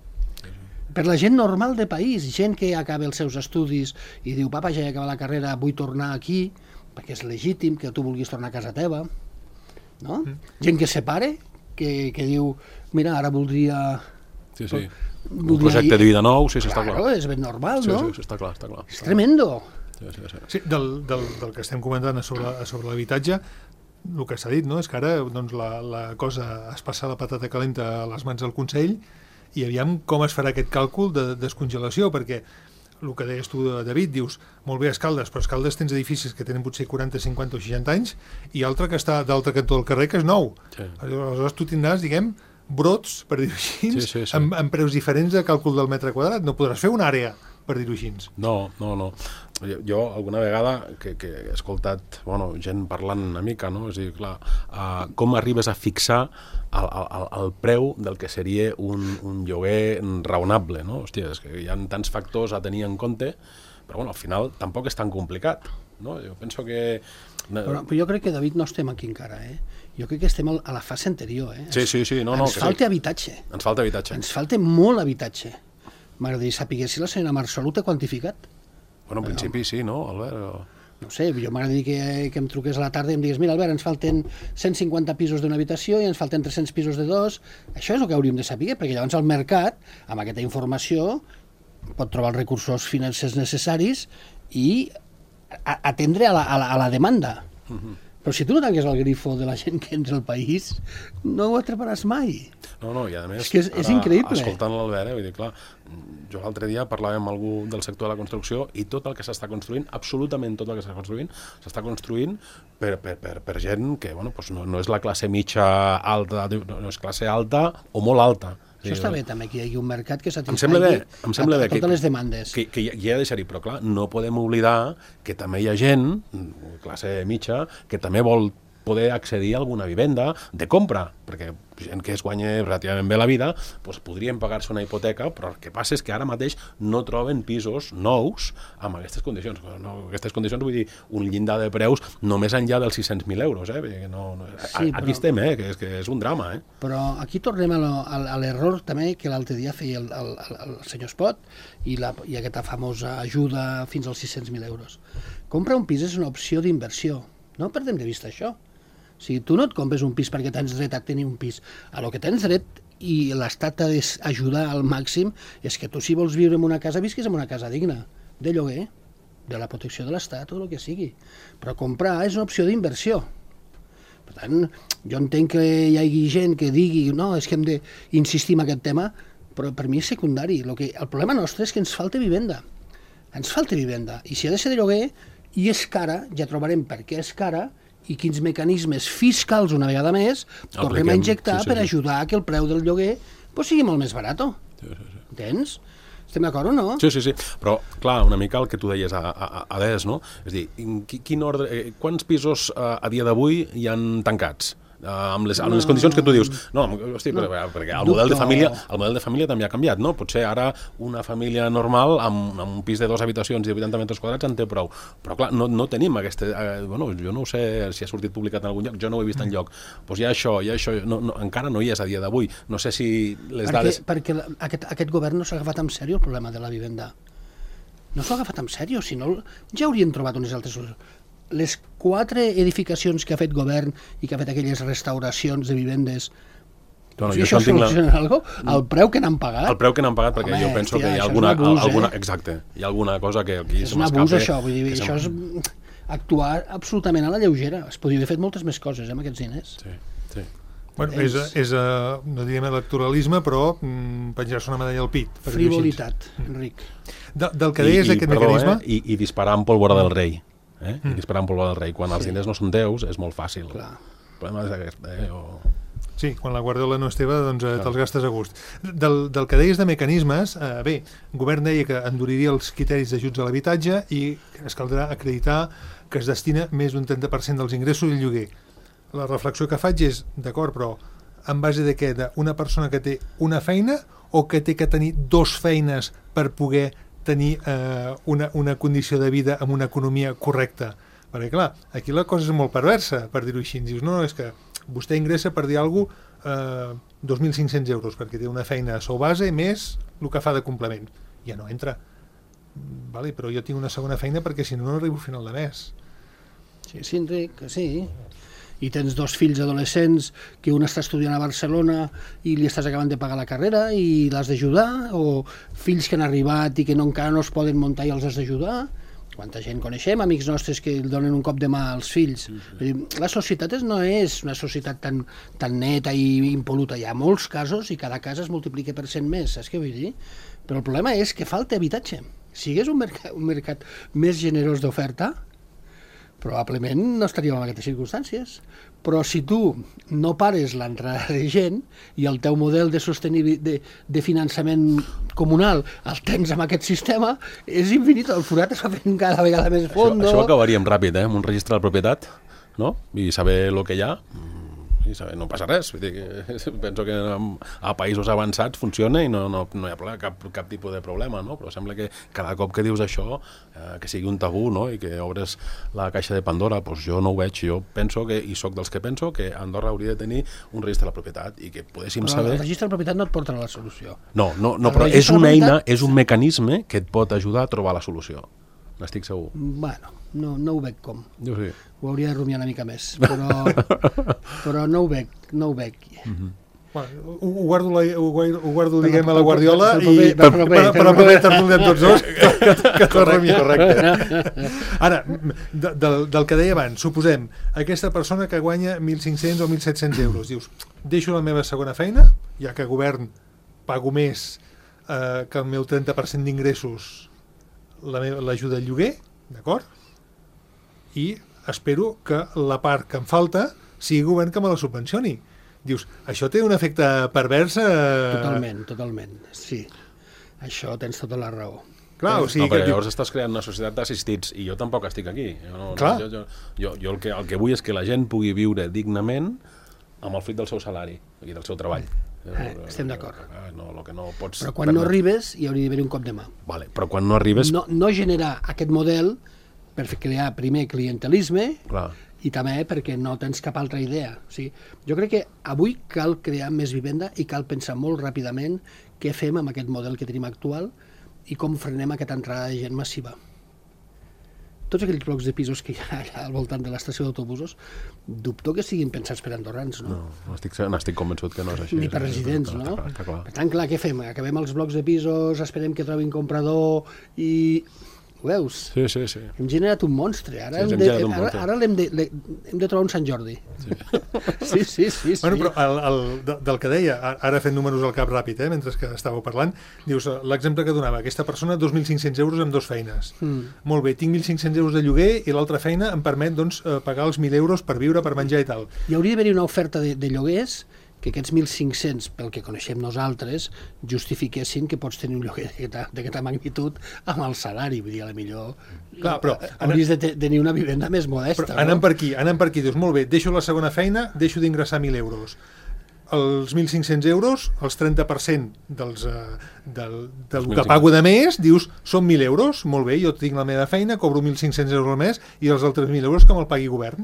Per la gent normal de país, gent que acaba els seus estudis i diu, papa, ja he acabat la carrera, vull tornar aquí, perquè és legítim que tu vulguis tornar a casa teva, no? Mm. Gent que se pare, que, que diu, mira, ara voldria... Sí, sí, voldria un projecte ir... de vida nou, sí, sí, claro, està clar. És ben normal, sí, no? Sí, sí, està clar, està clar. És tremendo. Sí, sí, sí. Sí, del, del, del que estem comentant sobre, sobre l'habitatge, el que s'ha dit, no?, és que ara doncs, la, la cosa es passa la patata calenta a les mans del Consell i aviam com es farà aquest càlcul de descongelació, perquè el que deies tu, David, dius, molt bé, Escaldes, però Escaldes tens edificis que tenen potser quaranta, cinquanta o seixanta anys i altre que està d'altre cantó del carrer que és nou. Sí. Aleshores tu tindràs, diguem, brots, per dir-ho així, sí, sí, sí. Amb, amb preus diferents de càlcul del metre quadrat. No podràs fer una àrea, per dir-ho així. No, no, no. Jo, jo alguna vegada que, que he escoltat bueno, gent parlant una mica, no? És a dir, clar, uh, com arribes a fixar el, el, el preu del que seria un, un lloguer raonable, no? Hòstia, és que hi ha tants factors a tenir en compte, però bueno, al final tampoc és tan complicat, no? Jo penso que... Però, però jo crec que, David, no estem aquí encara, eh? Jo crec que estem a la fase anterior, eh? Sí, sí, sí. No, ens no, falta sí. habitatge. Ens falta habitatge. Ens falta molt habitatge. M'agradaria saber si la senyora Marsol ho té quantificat. Bueno, en principi sí, no, Albert? No sé, jo m'agradaria que, que em truqués a la tarda i em digués, mira, Albert, ens falten cent cinquanta pisos d'una habitació i ens falten tres-cents pisos de dos. Això és el que hauríem de saber, perquè llavors el mercat, amb aquesta informació, pot trobar els recursos financers necessaris i atendre a la, a la, a la demanda. Uh-huh. Però si tu no tanques el grifo de la gent que entra al país, no ho atraparàs mai. No, no, i a més, és que és, és increïble. Escoltant l'Albert, eh, vull dir, clar, jo l'altre dia parlava amb algú del sector de la construcció i tot el que s'està construint, absolutament tot el que s'està construint, s'està construint per, per, per, per gent que, bueno, pues no, no és la classe mitja alta, no és classe alta o molt alta. És Això està bé també, que hi hagi un mercat que satisfagui em sembla bé, em sembla a, bé a totes que, les demandes. Que, que, que hi ha de ser-hi, però clar, no podem oblidar que també hi ha gent, classe mitja, que també vol poder accedir a alguna vivenda de compra, perquè gent que es guanya relativament bé la vida, doncs podrien pagar-se una hipoteca, però el que passa és que ara mateix no troben pisos nous amb aquestes condicions. No, aquestes condicions vull dir un llindar de preus només enllà dels sis-cents mil euros. Eh? No, no, sí, aquí però, estem, eh? que, és, que és un drama. Eh? Però aquí tornem a, lo, a l'error també que l'altre dia feia el, el, el, el senyor Espot i, la, i aquesta famosa ajuda fins als sis-cents mil euros. Comprar un pis és una opció d'inversió. No perdem de vista això. O sigui, tu no et compres un pis perquè tens dret a tenir un pis. A lo que tens dret i l'Estat t'ha d'ajudar al màxim és que tu, si vols viure en una casa, visquis en una casa digna, de lloguer, de la protecció de l'Estat o el que sigui. Però comprar és una opció d'inversió. Per tant, jo entenc que hi hagi gent que digui no, és que hem d'insistir en aquest tema, però per mi és secundari. Lo que, el problema nostre és que ens falta vivenda. Ens falta vivenda. I si ha de ser de lloguer i és cara, ja trobarem per què és cara, i quins mecanismes fiscals, una vegada més, tornem a injectar sí, sí, per ajudar a que el preu del lloguer pues, sigui molt més barat. Sí, sí, sí. Entens? Estem d'acord o no? Sí, sí, sí. Però, clar, una mica el que tu deies a, a, a d'es, no? És a dir, quin ordre, eh, quants pisos eh, a dia d'avui hi han tancats? Uh, amb, les, amb no, les condicions que tu dius no, hosti, no, perquè, perquè el model, de família, el model de família també ha canviat, no? Potser ara una família normal amb, amb un pis de dues habitacions i de vuitanta metres quadrats en té prou, però clar, no, no tenim aquesta, eh, bueno, jo no ho sé si ha sortit publicat en algun lloc, jo no ho he vist en lloc doncs hi ha això, hi ha això, no, no, encara no hi és a dia d'avui, no sé si les perquè, dades... Perquè aquest, aquest govern no s'ha agafat en sèrio el problema de la vivenda, no s'ha agafat en sèrio, si no ja haurien trobat unes altres solucions. Les quatre edificacions que ha fet govern i que ha fet aquelles restauracions de vivendes, no, no, si això soluciona la... alguna cosa, el preu que n'han pagat... El preu que n'han pagat, perquè home, jo penso tia, que hi ha alguna, abús, alguna... Eh? Exacte, hi ha alguna cosa que aquí és un abús, això, vull dir, això és actuar absolutament a la lleugera. Es podria haver fet moltes més coses, eh, amb aquests diners. Sí, sí. Bueno, és, és uh, no diríem electoralisme, però mm, penjar-se una medalla al pit. Frivolitat, Enric. De, del que deies, aquest perdó, mecanisme... Eh? I, I disparar amb pólvora del rei. Eh? Mm. I disparar amb pólvora del rei. Quan sí. els diners no són teus, és molt fàcil. Clar. El problema és aquest. Eh? O... Sí, quan la guardiola no és teva, doncs eh, te'ls gastes a gust. Del, del que deies de mecanismes, eh, bé, el govern deia que enduriria els criteris d'ajuts a l'habitatge i es caldrà acreditar que es destina més d'un trenta per cent dels ingressos al lloguer. La reflexió que faig és, d'acord, però en base de què? D'una persona que té una feina o que té que tenir dos feines per poder tenir eh, una, una condició de vida amb una economia correcta? Perquè, clar, aquí la cosa és molt perversa, per dir-ho així. Dius, no, no, és que vostè ingressa, per dir alguna cosa, eh, dos mil cinc-cents euros, perquè té una feina a sou base més el que fa de complement. Ja no entra. Vale, però jo tinc una segona feina perquè si no, no arribo a final de mes. Sí, sí, Enric, que sí. I tens dos fills adolescents que un està estudiant a Barcelona i li estàs acabant de pagar la carrera i l'has d'ajudar, o fills que han arribat i que no, encara no es poden muntar i els has d'ajudar. Quanta gent coneixem, amics nostres que donen un cop de mà als fills. Sí, sí. La societat és, no és una societat tan, tan neta i impol·luta. Hi ha molts casos i cada cas es multiplica per cent més, saps què vull dir? Però el problema és que falta habitatge. Si hi hagués un mercat, un mercat més generós d'oferta, probablement no estaríem en aquestes circumstàncies. Però si tu no pares l'entrada de gent i el teu model de sostenibilitat, de, de finançament comunal el tens amb aquest sistema, és infinit, el forat es fa fent cada vegada més fondo. Això, això ho acabaríem ràpid, eh? Amb un registre de propietat, no? I saber el que hi ha, i saber, no passa res. Vull dir que penso que a països avançats funciona i no, no, no hi ha problema, cap, cap tipus de problema, no? Però sembla que cada cop que dius això, eh, que sigui un tabú, no? I que obres la caixa de Pandora, doncs jo no ho veig. Jo penso que, i sóc dels que penso, que Andorra hauria de tenir un registre de la propietat i que poguéssim però saber... el registre de propietat no et porta a la solució. No, no, no però és una eina, és un mecanisme que et pot ajudar a trobar la solució. N'estic segur. Bueno, no, no ho veig com. Jo sí. Ho hauria de rumiar una mica més, però, però no ho veig, no ho veig. Mm-hmm. Bueno, ho, ho guardo, la, ho, guardo, ho guardo diguem, a la Guardiola i per a proper tertúlia tots dos que, que correcte, correcte. Ara, de, del, del que deia abans, suposem aquesta persona que guanya mil cinc-cents o mil set-cents euros, dius, deixo la meva segona feina, ja que govern pago més eh, que el meu trenta per cent d'ingressos l'ajuda al lloguer, d'acord? I espero que la part que em falta sigui govern que me la subvencioni. Dius, això té un efecte pervers? Eh... Totalment, totalment, sí. Això tens tota la raó. Clar, o sigui no, però que... llavors estàs creant una societat d'assistits i jo tampoc estic aquí. Jo, no, Clar. jo, jo, jo, jo el, que, el que vull és que la gent pugui viure dignament amb el fruit del seu salari i del seu treball. Eh, estem d'acord. No, lo que no pots Però quan no arribes hi hauria d'haver un cop de mà. Vale, però quan no arribes... No, no generar aquest model per crear primer clientelisme Clar. i també perquè no tens cap altra idea. O sigui, jo crec que avui cal crear més vivenda i cal pensar molt ràpidament què fem amb aquest model que tenim actual i com frenem aquesta entrada de gent massiva. Tots aquells blocs de pisos que hi ha allà al voltant de l'estació d'autobusos, dubto que siguin pensats per andorrans, no? No, n'estic n'estic convençut que no és així. Ni per residents, està, no? Està, està clar. Per tant, clar, què fem? Acabem els blocs de pisos, esperem que trobin comprador i... Ho veus? Sí, sí, sí. Hem generat un monstre. Ara, Sí, hem hem de, generat un ara, monstre. ara l'hem de, hem de trobar un Sant Jordi. Sí, sí, sí. sí, sí. Bueno, però el, el, de- del que deia, a- ara fent números al cap ràpid, eh, mentre que estàveu parlant, dius, eh, l'exemple que donava, aquesta persona, dos mil cinc-cents euros amb dues feines. Mm. Molt bé, tinc mil cinc-cents euros de lloguer i l'altra feina em permet doncs, eh, pagar els mil euros per viure, per menjar i tal. Hi hauria d'haver una oferta de, de lloguers que aquests mil cinc-cents, pel que coneixem nosaltres, justifiquessin que pots tenir un lloguer d'aquesta d'aquesta magnitud amb el salari. Vull dir, a la millor Clar, però- hauries de te- tenir una vivenda més modesta. Però anant no? per aquí, anant per aquí, dius, molt bé, deixo la segona feina, deixo d'ingressar mil euros. Els mil cinc-cents euros, els trenta per cent dels, eh, del, del que pago de mes, dius, són mil euros, molt bé, jo tinc la meva feina, cobro mil cinc-cents euros al mes i els altres mil euros que me'l pagui govern.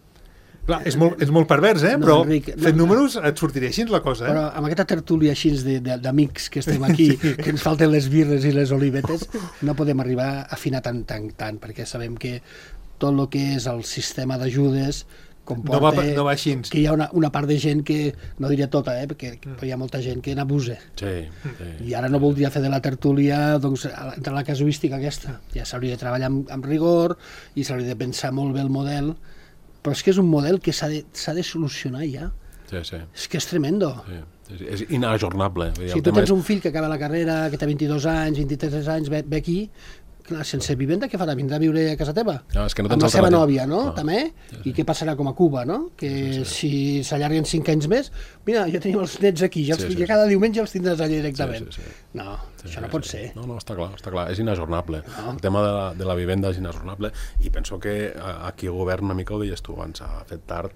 Clar, és molt, és molt pervers, eh? No, Però Enric, no, fent no. números et sortiria així la cosa, eh? Però amb aquesta tertúlia així de- de- d'amics que estem aquí, sí. que ens falten les birres i les olivetes, no podem arribar a afinar tant, tant, tant, perquè sabem que tot el que és el sistema d'ajudes comporta No va pa- no va així. que hi ha una, una part de gent que, no diria tota, eh, perquè mm. hi ha molta gent que n'abusa. Sí, sí. I ara no voldria fer de la tertúlia doncs, a- entre la casuística aquesta. Ja s'hauria de treballar amb, amb rigor i s'hauria de pensar molt bé el model, però és que és un model que s'ha de, s'ha de solucionar ja. Sí, sí. És que és tremendo. Sí, sí, és inajornable. Vull dir, Si el tu tema tens és- un fill que acaba la carrera, que té vint-i-dos anys, vint-i-tres anys, ve, ve aquí, clar, sense vivenda, què farà? Vindrà a viure a casa teva? No, és que no tens amb la seva alternativa. nòvia, no? No. També? I què passarà com a Cuba, no? Que sí, sí. si s'allarguen cinc anys més, mira, ja tenim els nets aquí, ja, els, Sí, sí, ja cada diumenge els tindràs allà directament. Sí, sí, sí. No, Sí, això sí, no pot sí. ser. No, no, està clar, està clar, és inajornable. No. El tema de la, de la vivenda és inajornable i penso que a- aquí el govern una mica ho deies tu abans, ha fet tard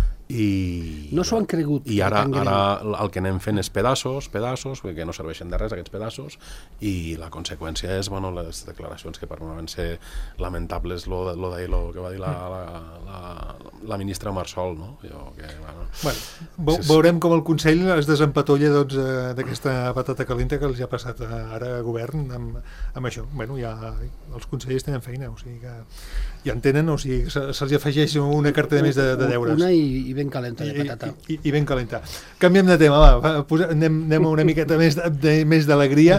i... No s'ho han cregut, I ara, tan greu. ara el que anem fent és pedaços, pedaços, que no serveixen de res aquests pedaços, i la conseqüència és, bueno, les declaracions que per mi van ser lamentables, lo, de- lo, de, lo que va dir la, la, la, la ministra Marsol, no? Jo, que, bueno, Bueno, ve- veurem com el Consell es desempatolla doncs, eh, d'aquesta patata calenta que els ha passat eh, ara a govern amb, amb això. Bueno, ja els consellers tenen feina, o sigui que ja en tenen, o sigui, se- se'ls afegeix una carta de més de, de deures. Una i, i ben calenta de patata. I, i, i ben calenta. Canviem de tema, va, va posa, anem, anem a una miqueta més de, de, més d'alegria,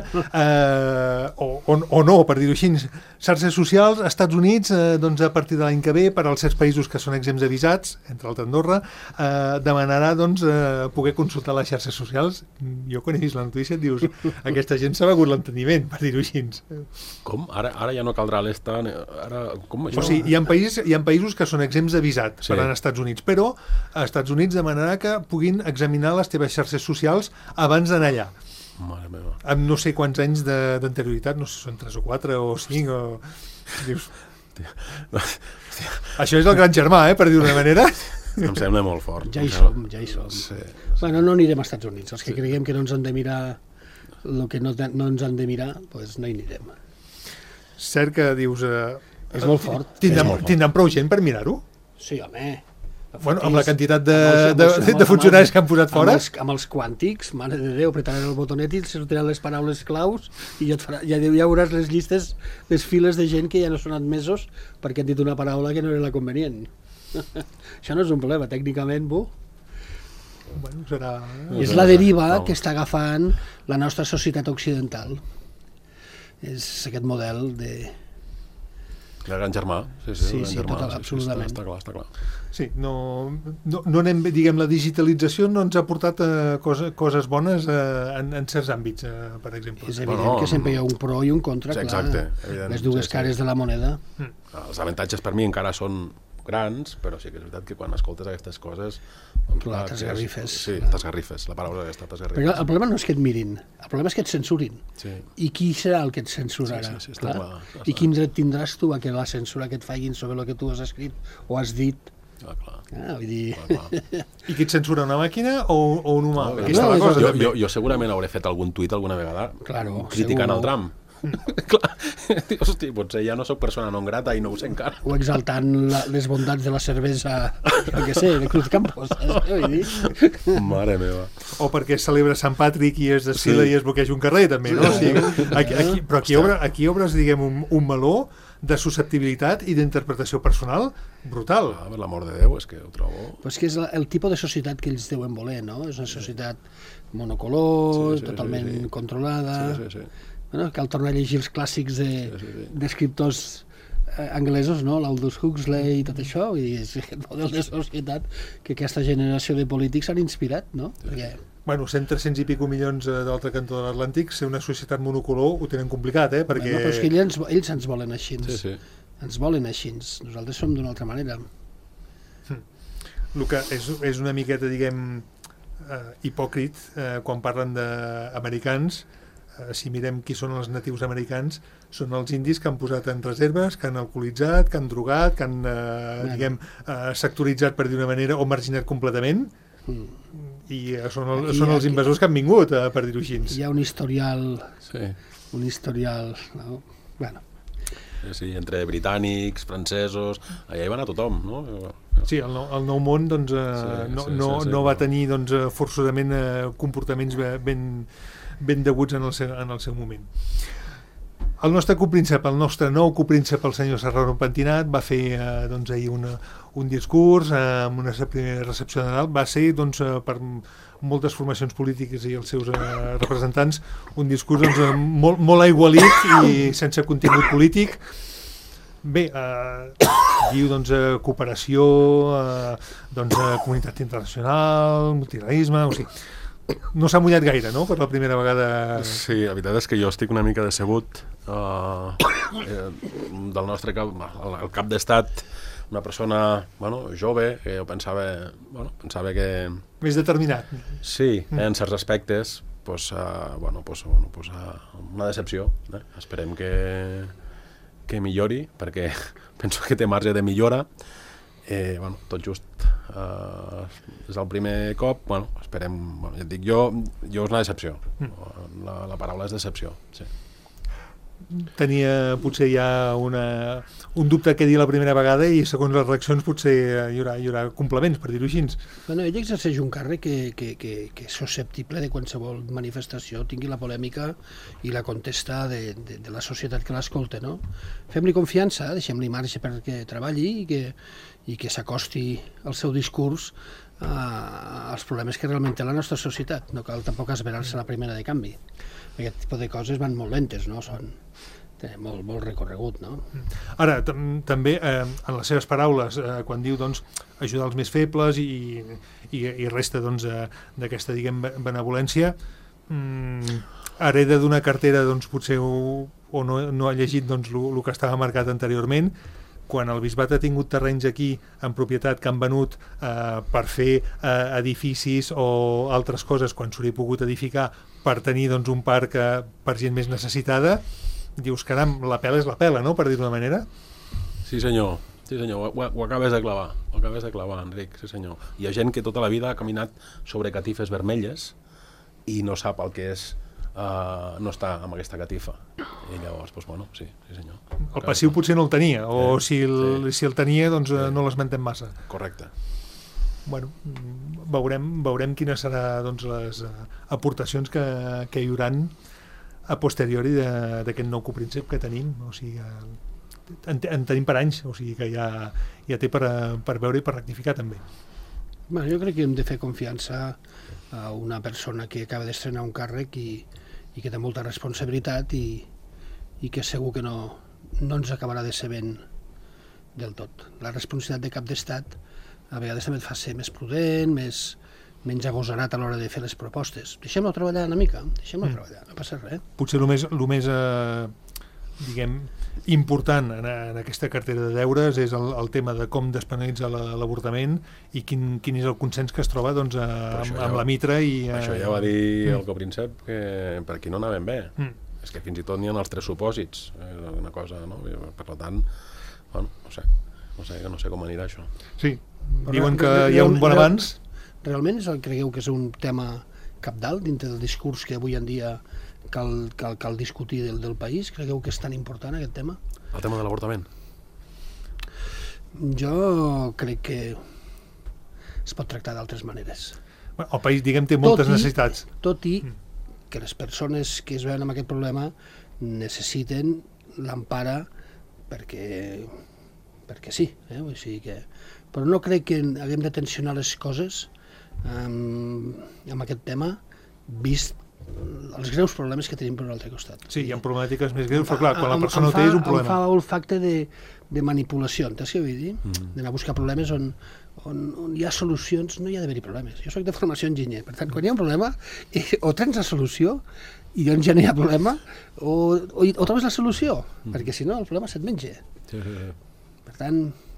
eh, o, o, o no, per dir-ho així. Xarxes socials, Estats Units, eh, doncs a partir de l'any que ve, per als set països que són exempts de visats, entre altres Andorra, eh, demanarà doncs, eh, poder consultar les xarxes socials. Jo quan he vist la notícia et dius, aquesta gent s'ha begut l'enteniment, per dir-ho així. com? Ara, ara ja no caldrà l'estar... Ara, com això? O sigui, hi ha, països, hi ha països que són exempts de visat Sí. per anar als Estats Units, però als Estats Units demanarà que puguin examinar les teves xarxes socials abans d'anar allà. Mare meva. Amb no sé quants anys de- d'anterioritat, no sé si són tres o quatre o cinc o... Dius... Això és el gran germà, eh, per dir d'una manera. Em sembla molt fort. Ja hi Em sembla- som, ja hi som. Sí. Bueno, no anirem als Estats Units. Els que creguem que no ens han de mirar el que no, te- no ens han de mirar, doncs no hi anirem. Cert que dius... Eh, És molt fort. Tindran, És molt fort. tindran prou gent per mirar-ho? Sí, home. Bueno, amb la quantitat de, Amb els- de, amb els- de, de funcionaris que han posat fora? Amb els, amb els quàntics, mare de Déu, apretaran el botonet i se sortiran les paraules claus i ja, et farà, ja, ja veuràs les llistes, les files de gent que ja no són admesos perquè han dit una paraula que no era la convenient. Això no és un problema, tècnicament, bu. Bueno, serà... És la deriva que està agafant la nostra societat occidental. És aquest model de... El gran germà. Sí, sí, Sí, el gran sí, germà. total, absolutament. Està, està clar, està clar. Sí, no, no, no anem, bé, diguem, la digitalització no ens ha portat eh, cosa, coses bones eh, en, en certs àmbits, eh, per exemple. És evident Bueno, que sempre hi ha un pro i un contra, sí, clar. exacte, evident, Les dues sí, sí. cares de la moneda. Els avantatges per mi encara són grans, però sí que és veritat que quan escoltes aquestes coses... Doncs, clar, t'esgarrifes. Sí, t'esgarrifes, la paraula aquesta, t'esgarrifes. Perquè el problema no és que et mirin, el problema és que et censurin. Sí. I qui serà el que et censurarà? Sí, sí, sí, està clar, clar, I quin dret tindràs tu a que la censura que et facin sobre el que tu has escrit o has dit? Clar, clar. Ah, vull dir... Clar, clar. I qui et censura, una màquina o, o un humà? No, Aquí està la no, cosa, jo, també. jo, jo segurament hauré fet algun tuit alguna vegada Claro, criticant segur. el Trump. Clar, hosti, potser ja no sóc persona non grata i no ho sé encara. O exaltant la, les bondats de la cervesa, jo què sé, de Cruz Campos. Saps què vull dir? Mare meva. O perquè es celebra Sant Patrick i es desfila Sí. i es bloqueja un carrer, també, no? O sigui, aquí, aquí, però aquí, obre, aquí obres, diguem, un, un meló de susceptibilitat i d'interpretació personal brutal. Ah, per l'amor de Déu, és que ho trobo... Pues que és la, el tipus de societat que ells deuen voler, no? És una societat monocolor, Sí, sí, totalment sí, sí. controlada... Sí, sí, sí. Bueno, cal tornar a llegir els clàssics de- Sí, sí, sí. d'escriptors eh, anglesos, no? l'Aldous Huxley i tot això, i és aquest model de societat que aquesta generació de polítics han inspirat, no? Perquè, Bueno, cent, tres-cents i pico milions eh, d'altre cantó de l'Atlàntic, ser una societat monocolor ho tenen complicat, eh? Perquè... bueno, però és que ells, ells ens volen així. Sí, sí. Ens volen així. Nosaltres som d'una altra manera. El que és, és una miqueta, diguem, eh, hipòcrit eh, quan parlen d'americans. Eh, si mirem qui són els natius americans, són els indis que han posat en reserves, que han alcoholitzat, que han drogat, que han, eh, diguem, eh, sectoritzat, per dir una manera, o marginat completament, Mm. i eh, són, el, Aquí- són els aquí- invasors que han vingut, eh, per dir-ho així. Hi ha un historial... Sí. Un historial... No? Bueno, Sí, sí, entre britànics, francesos, allà hi va anar tothom, no? Sí, el nou, el nou món doncs, eh, Sí, no, sí, no, sí, sí. no va tenir doncs, eh, forçosament eh, comportaments be- ben, ben deguts en el, seu, en el seu moment. El nostre copríncep, el nostre nou copríncep, el senyor Serrano Pentinat, va fer eh, doncs, ahir una, un discurs eh, amb una primera recepció de Nadal. Va ser doncs, eh, per moltes formacions polítiques i els seus eh, representants un discurs doncs, eh, molt, molt aigualit i sense contingut polític. Bé, eh, diu doncs, eh, cooperació, eh, doncs, eh, comunitat internacional, multilateralisme, o sigui, no s'ha mullat gaire, no?, per la primera vegada. Sí, la veritat és que jo estic una mica decebut uh, eh, del nostre cap, el, el cap d'estat, una persona, bueno, jove, que jo pensava, bueno, pensava que... Més determinat. Sí, eh, en certs aspectes, pues, uh, bueno, pues, bueno, pues, uh, una decepció. Eh? Esperem que, que millori, perquè penso que té marge de millora. Eh, bueno, tot just uh, és el primer cop, bueno, esperem, bueno, ja et dic, jo, jo és una decepció, la, la paraula és decepció, sí. Tenia potser ja una, un dubte que dir la primera vegada i segons les reaccions potser hi haurà, hi haurà complements, per dir-ho així. bueno, ell exerceix un càrrec que, que, que, que és susceptible de qualsevol manifestació, tingui la polèmica i la contesta de, de, de la societat que l'escolta, no? Fem-li confiança, deixem-li marge perquè treballi i que, i que s'acosti al seu discurs a, als problemes que realment té la nostra societat. No cal tampoc esperar-se la primera de canvi. Aquest tipus de coses van molt lentes, no? Són té molt, molt recorregut, no? Ara, tam també, eh, en les seves paraules, eh, quan diu doncs, ajudar els més febles i, i, i resta doncs, eh, d'aquesta, diguem, benevolència, mm, hereda d'una cartera, doncs, potser o, o no, no ha llegit doncs, el que estava marcat anteriorment. Quan el bisbat ha tingut terrenys aquí en propietat que han venut eh, per fer eh, edificis o altres coses, quan s'hauria pogut edificar per tenir doncs, un parc eh, per gent més necessitada, dius, caram, la pela és la pela, no?, per dir-ho d'una manera. Sí senyor, sí senyor, ho, ho acabes de clavar, ho acabes de clavar, Enric, sí senyor. Hi ha gent que tota la vida ha caminat sobre catifes vermelles i no sap el que és uh, no està amb aquesta catifa. I llavors, doncs, bueno, sí, sí senyor. El passiu potser no el tenia, o Sí, si el, sí. si el tenia, doncs eh, Sí. no l'esmentem massa. Correcte. Bueno, mm, veurem, veurem quines seran doncs, les eh, aportacions que, que hi hauran a posteriori d'aquest nou copríncep que tenim. O sigui, eh, en, en tenim per anys, o sigui que ja, ja té per, a- per veure i per rectificar també. Bueno, jo crec que hem de fer confiança a una persona que acaba d'estrenar un càrrec i, i que té molta responsabilitat i, i que segur que no, no ens acabarà decebent del tot. La responsabilitat de cap d'estat a vegades també et fa ser més prudent, més, menys agosarat a l'hora de fer les propostes. Deixem-lo treballar una mica, deixem-lo Mm. treballar, no passa res. Potser el més, el més eh, diguem, important en, en aquesta cartera de deures és el, el tema de com despenalitzar l'avortament i quin, quin és el consens que es troba doncs, a, amb, amb la Mitra. I, a... Això ja va dir mm. el copríncep, que per aquí no anaven bé. Mm. És que fins i tot n'hi ha els tres supòsits, una cosa, no? Per tant, bueno, no sé, no sé, no sé com anirà això. Sí, diuen que hi ha un bon avanç. Realment és el que creieu que és un tema cabdal dintre del discurs que avui en dia cal, cal, cal discutir del, del país? Creieu que és tan important aquest tema? El tema de l'avortament? Jo crec que es pot tractar d'altres maneres. El país, diguem, té moltes tot i, necessitats. Tot i que les persones que es veuen amb aquest problema necessiten l'empara perquè, perquè sí. Eh? O sigui que... Però no crec que haguem de tensionar les coses amb, amb aquest tema, vist els greus problemes que tenim per l'altre costat. Sí, hi ha problemàtiques més greus, però clar, quan la persona ho té és un problema. Em fa olfacte de, de manipulació, entens què vull dir? Mm. D'anar a buscar problemes on, on, on hi ha solucions, no hi ha d'haver-hi problemes. Jo soc de formació enginyer, per tant, quan hi ha un problema, o tens la solució, i doncs ja no hi ha problema, o, o, o trobes la solució, mm. perquè si no el problema se't menja. Sí, sí, sí. Per tant,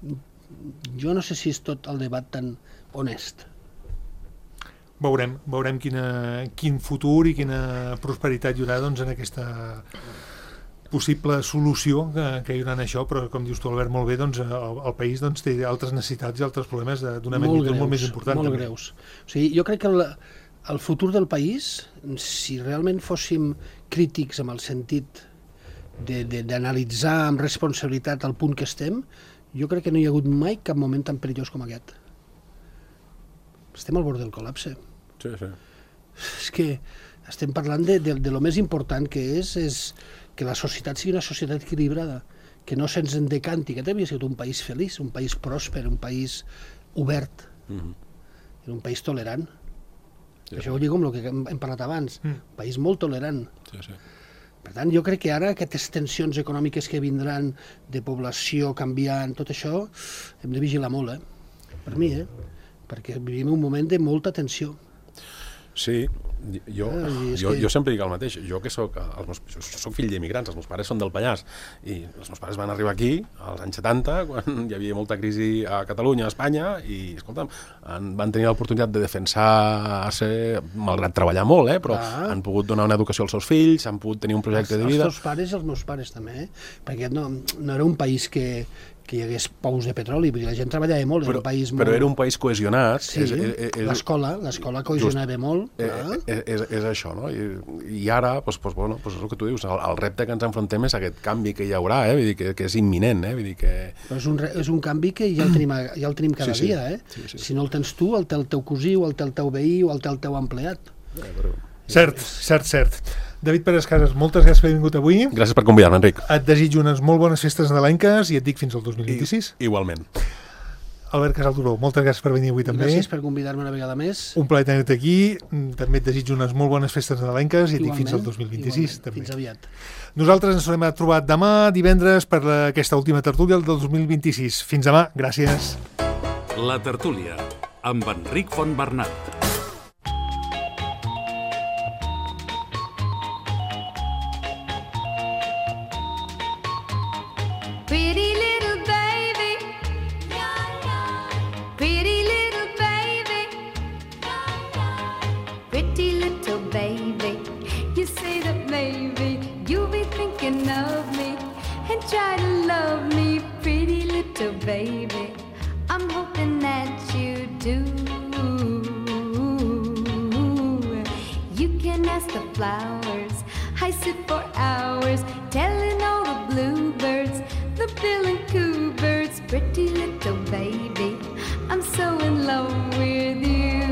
jo no sé si és tot el debat tan honest. Veurem, veurem quina, quin futur i quina prosperitat hi haurà doncs, en aquesta possible solució que, que hi haurà en això, però com dius tu, Albert, molt bé, doncs, el, el país doncs, té altres necessitats i altres problemes d'una magnitud molt més important. Molt també. greus. O sigui, jo crec que el, el futur del país, si realment fóssim crítics amb el sentit d'analitzar amb responsabilitat el punt que estem, jo crec que no hi ha hagut mai cap moment tan perillós com aquest. Estem al bord del col·lapse. Sí, sí. És que estem parlant de, de, de lo més important que és, és que la societat sigui una societat equilibrada, que no se'ns en decanti, que havia sigut un país feliç, un país pròsper, un país obert, mm-hmm. un país tolerant. Sí, això ho lligo amb el que hem, hem parlat abans, mm. un país molt tolerant. Sí, sí. Per tant, jo crec que ara aquestes tensions econòmiques que vindran de població canviant, tot això, hem de vigilar molt, eh? Per mi, eh? Perquè vivim un moment de molta tensió. Sí, jo, ah, jo, que... jo sempre dic el mateix. Jo que soc, els meus, jo soc fill d'immigrants, els meus pares són del Pallars, i els meus pares van arribar aquí als anys setanta, quan hi havia molta crisi a Catalunya, a Espanya, i, escolta'm, van tenir l'oportunitat de defensar-se, malgrat treballar molt, eh, però ah. han pogut donar una educació als seus fills, han pogut tenir un projecte els, de vida... Els teus pares i els meus pares també, eh? Perquè no, no era un país que... que hi hagués pous de petroli, vull dir, la gent treballava molt, però, era un país molt... Però era un país cohesionat. Sí, l'escola, l'escola cohesionava molt. Eh, és, és, és això, no? I, i ara, doncs, doncs, bueno, doncs és el que tu dius, el, el repte que ens enfrontem és aquest canvi que hi haurà, eh? Vull dir, que, que és imminent, eh? Vull dir que... Però és un, és un canvi que ja el tenim, ja el tenim cada sí, sí. dia, eh? Sí, sí. Si no el tens tu, el té el teu cosí, o el té el teu veí, o el té el teu empleat. Eh, però... Cert, cert, cert. David Pérez Casas, moltes gràcies per haver vingut avui. Gràcies per convidar-me, Enric. Et desitjo unes molt bones festes nadalenques i et dic fins al dos mil vint-i-sis. I, igualment. Albert Casalduró, moltes gràcies per venir avui també. Gràcies per convidar-me una vegada més. Un plaer tenir-te aquí. També et desitjo unes molt bones festes nadalenques i et dic fins al dos mil vint-i-sis. També. Fins aviat. Nosaltres ens tornem a trobar demà, divendres, per aquesta última tertúlia del dos mil vint-i-sis. Fins demà. Gràcies. La tertúlia, amb Enric Fontbernat. Pretty little baby, pretty little baby, pretty little baby. You say that maybe you'll be thinking of me and try to love me, pretty little baby. I'm hoping that you do. You can ask the flowers, I sit for hours telling all the bluebirds, the bill and coo birds, pretty little baby, I'm so in love with you.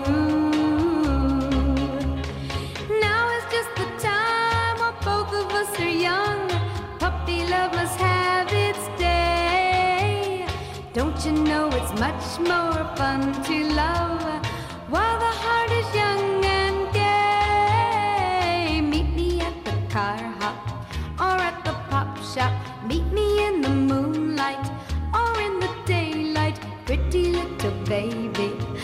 Now is just the time while both of us are young, puppy love must have its day. Don't you know it's much more fun to love while the heart is young and gay. Meet me at the car hop or at the pop shop, meet me in the moonlight or in the daylight, pretty little baby.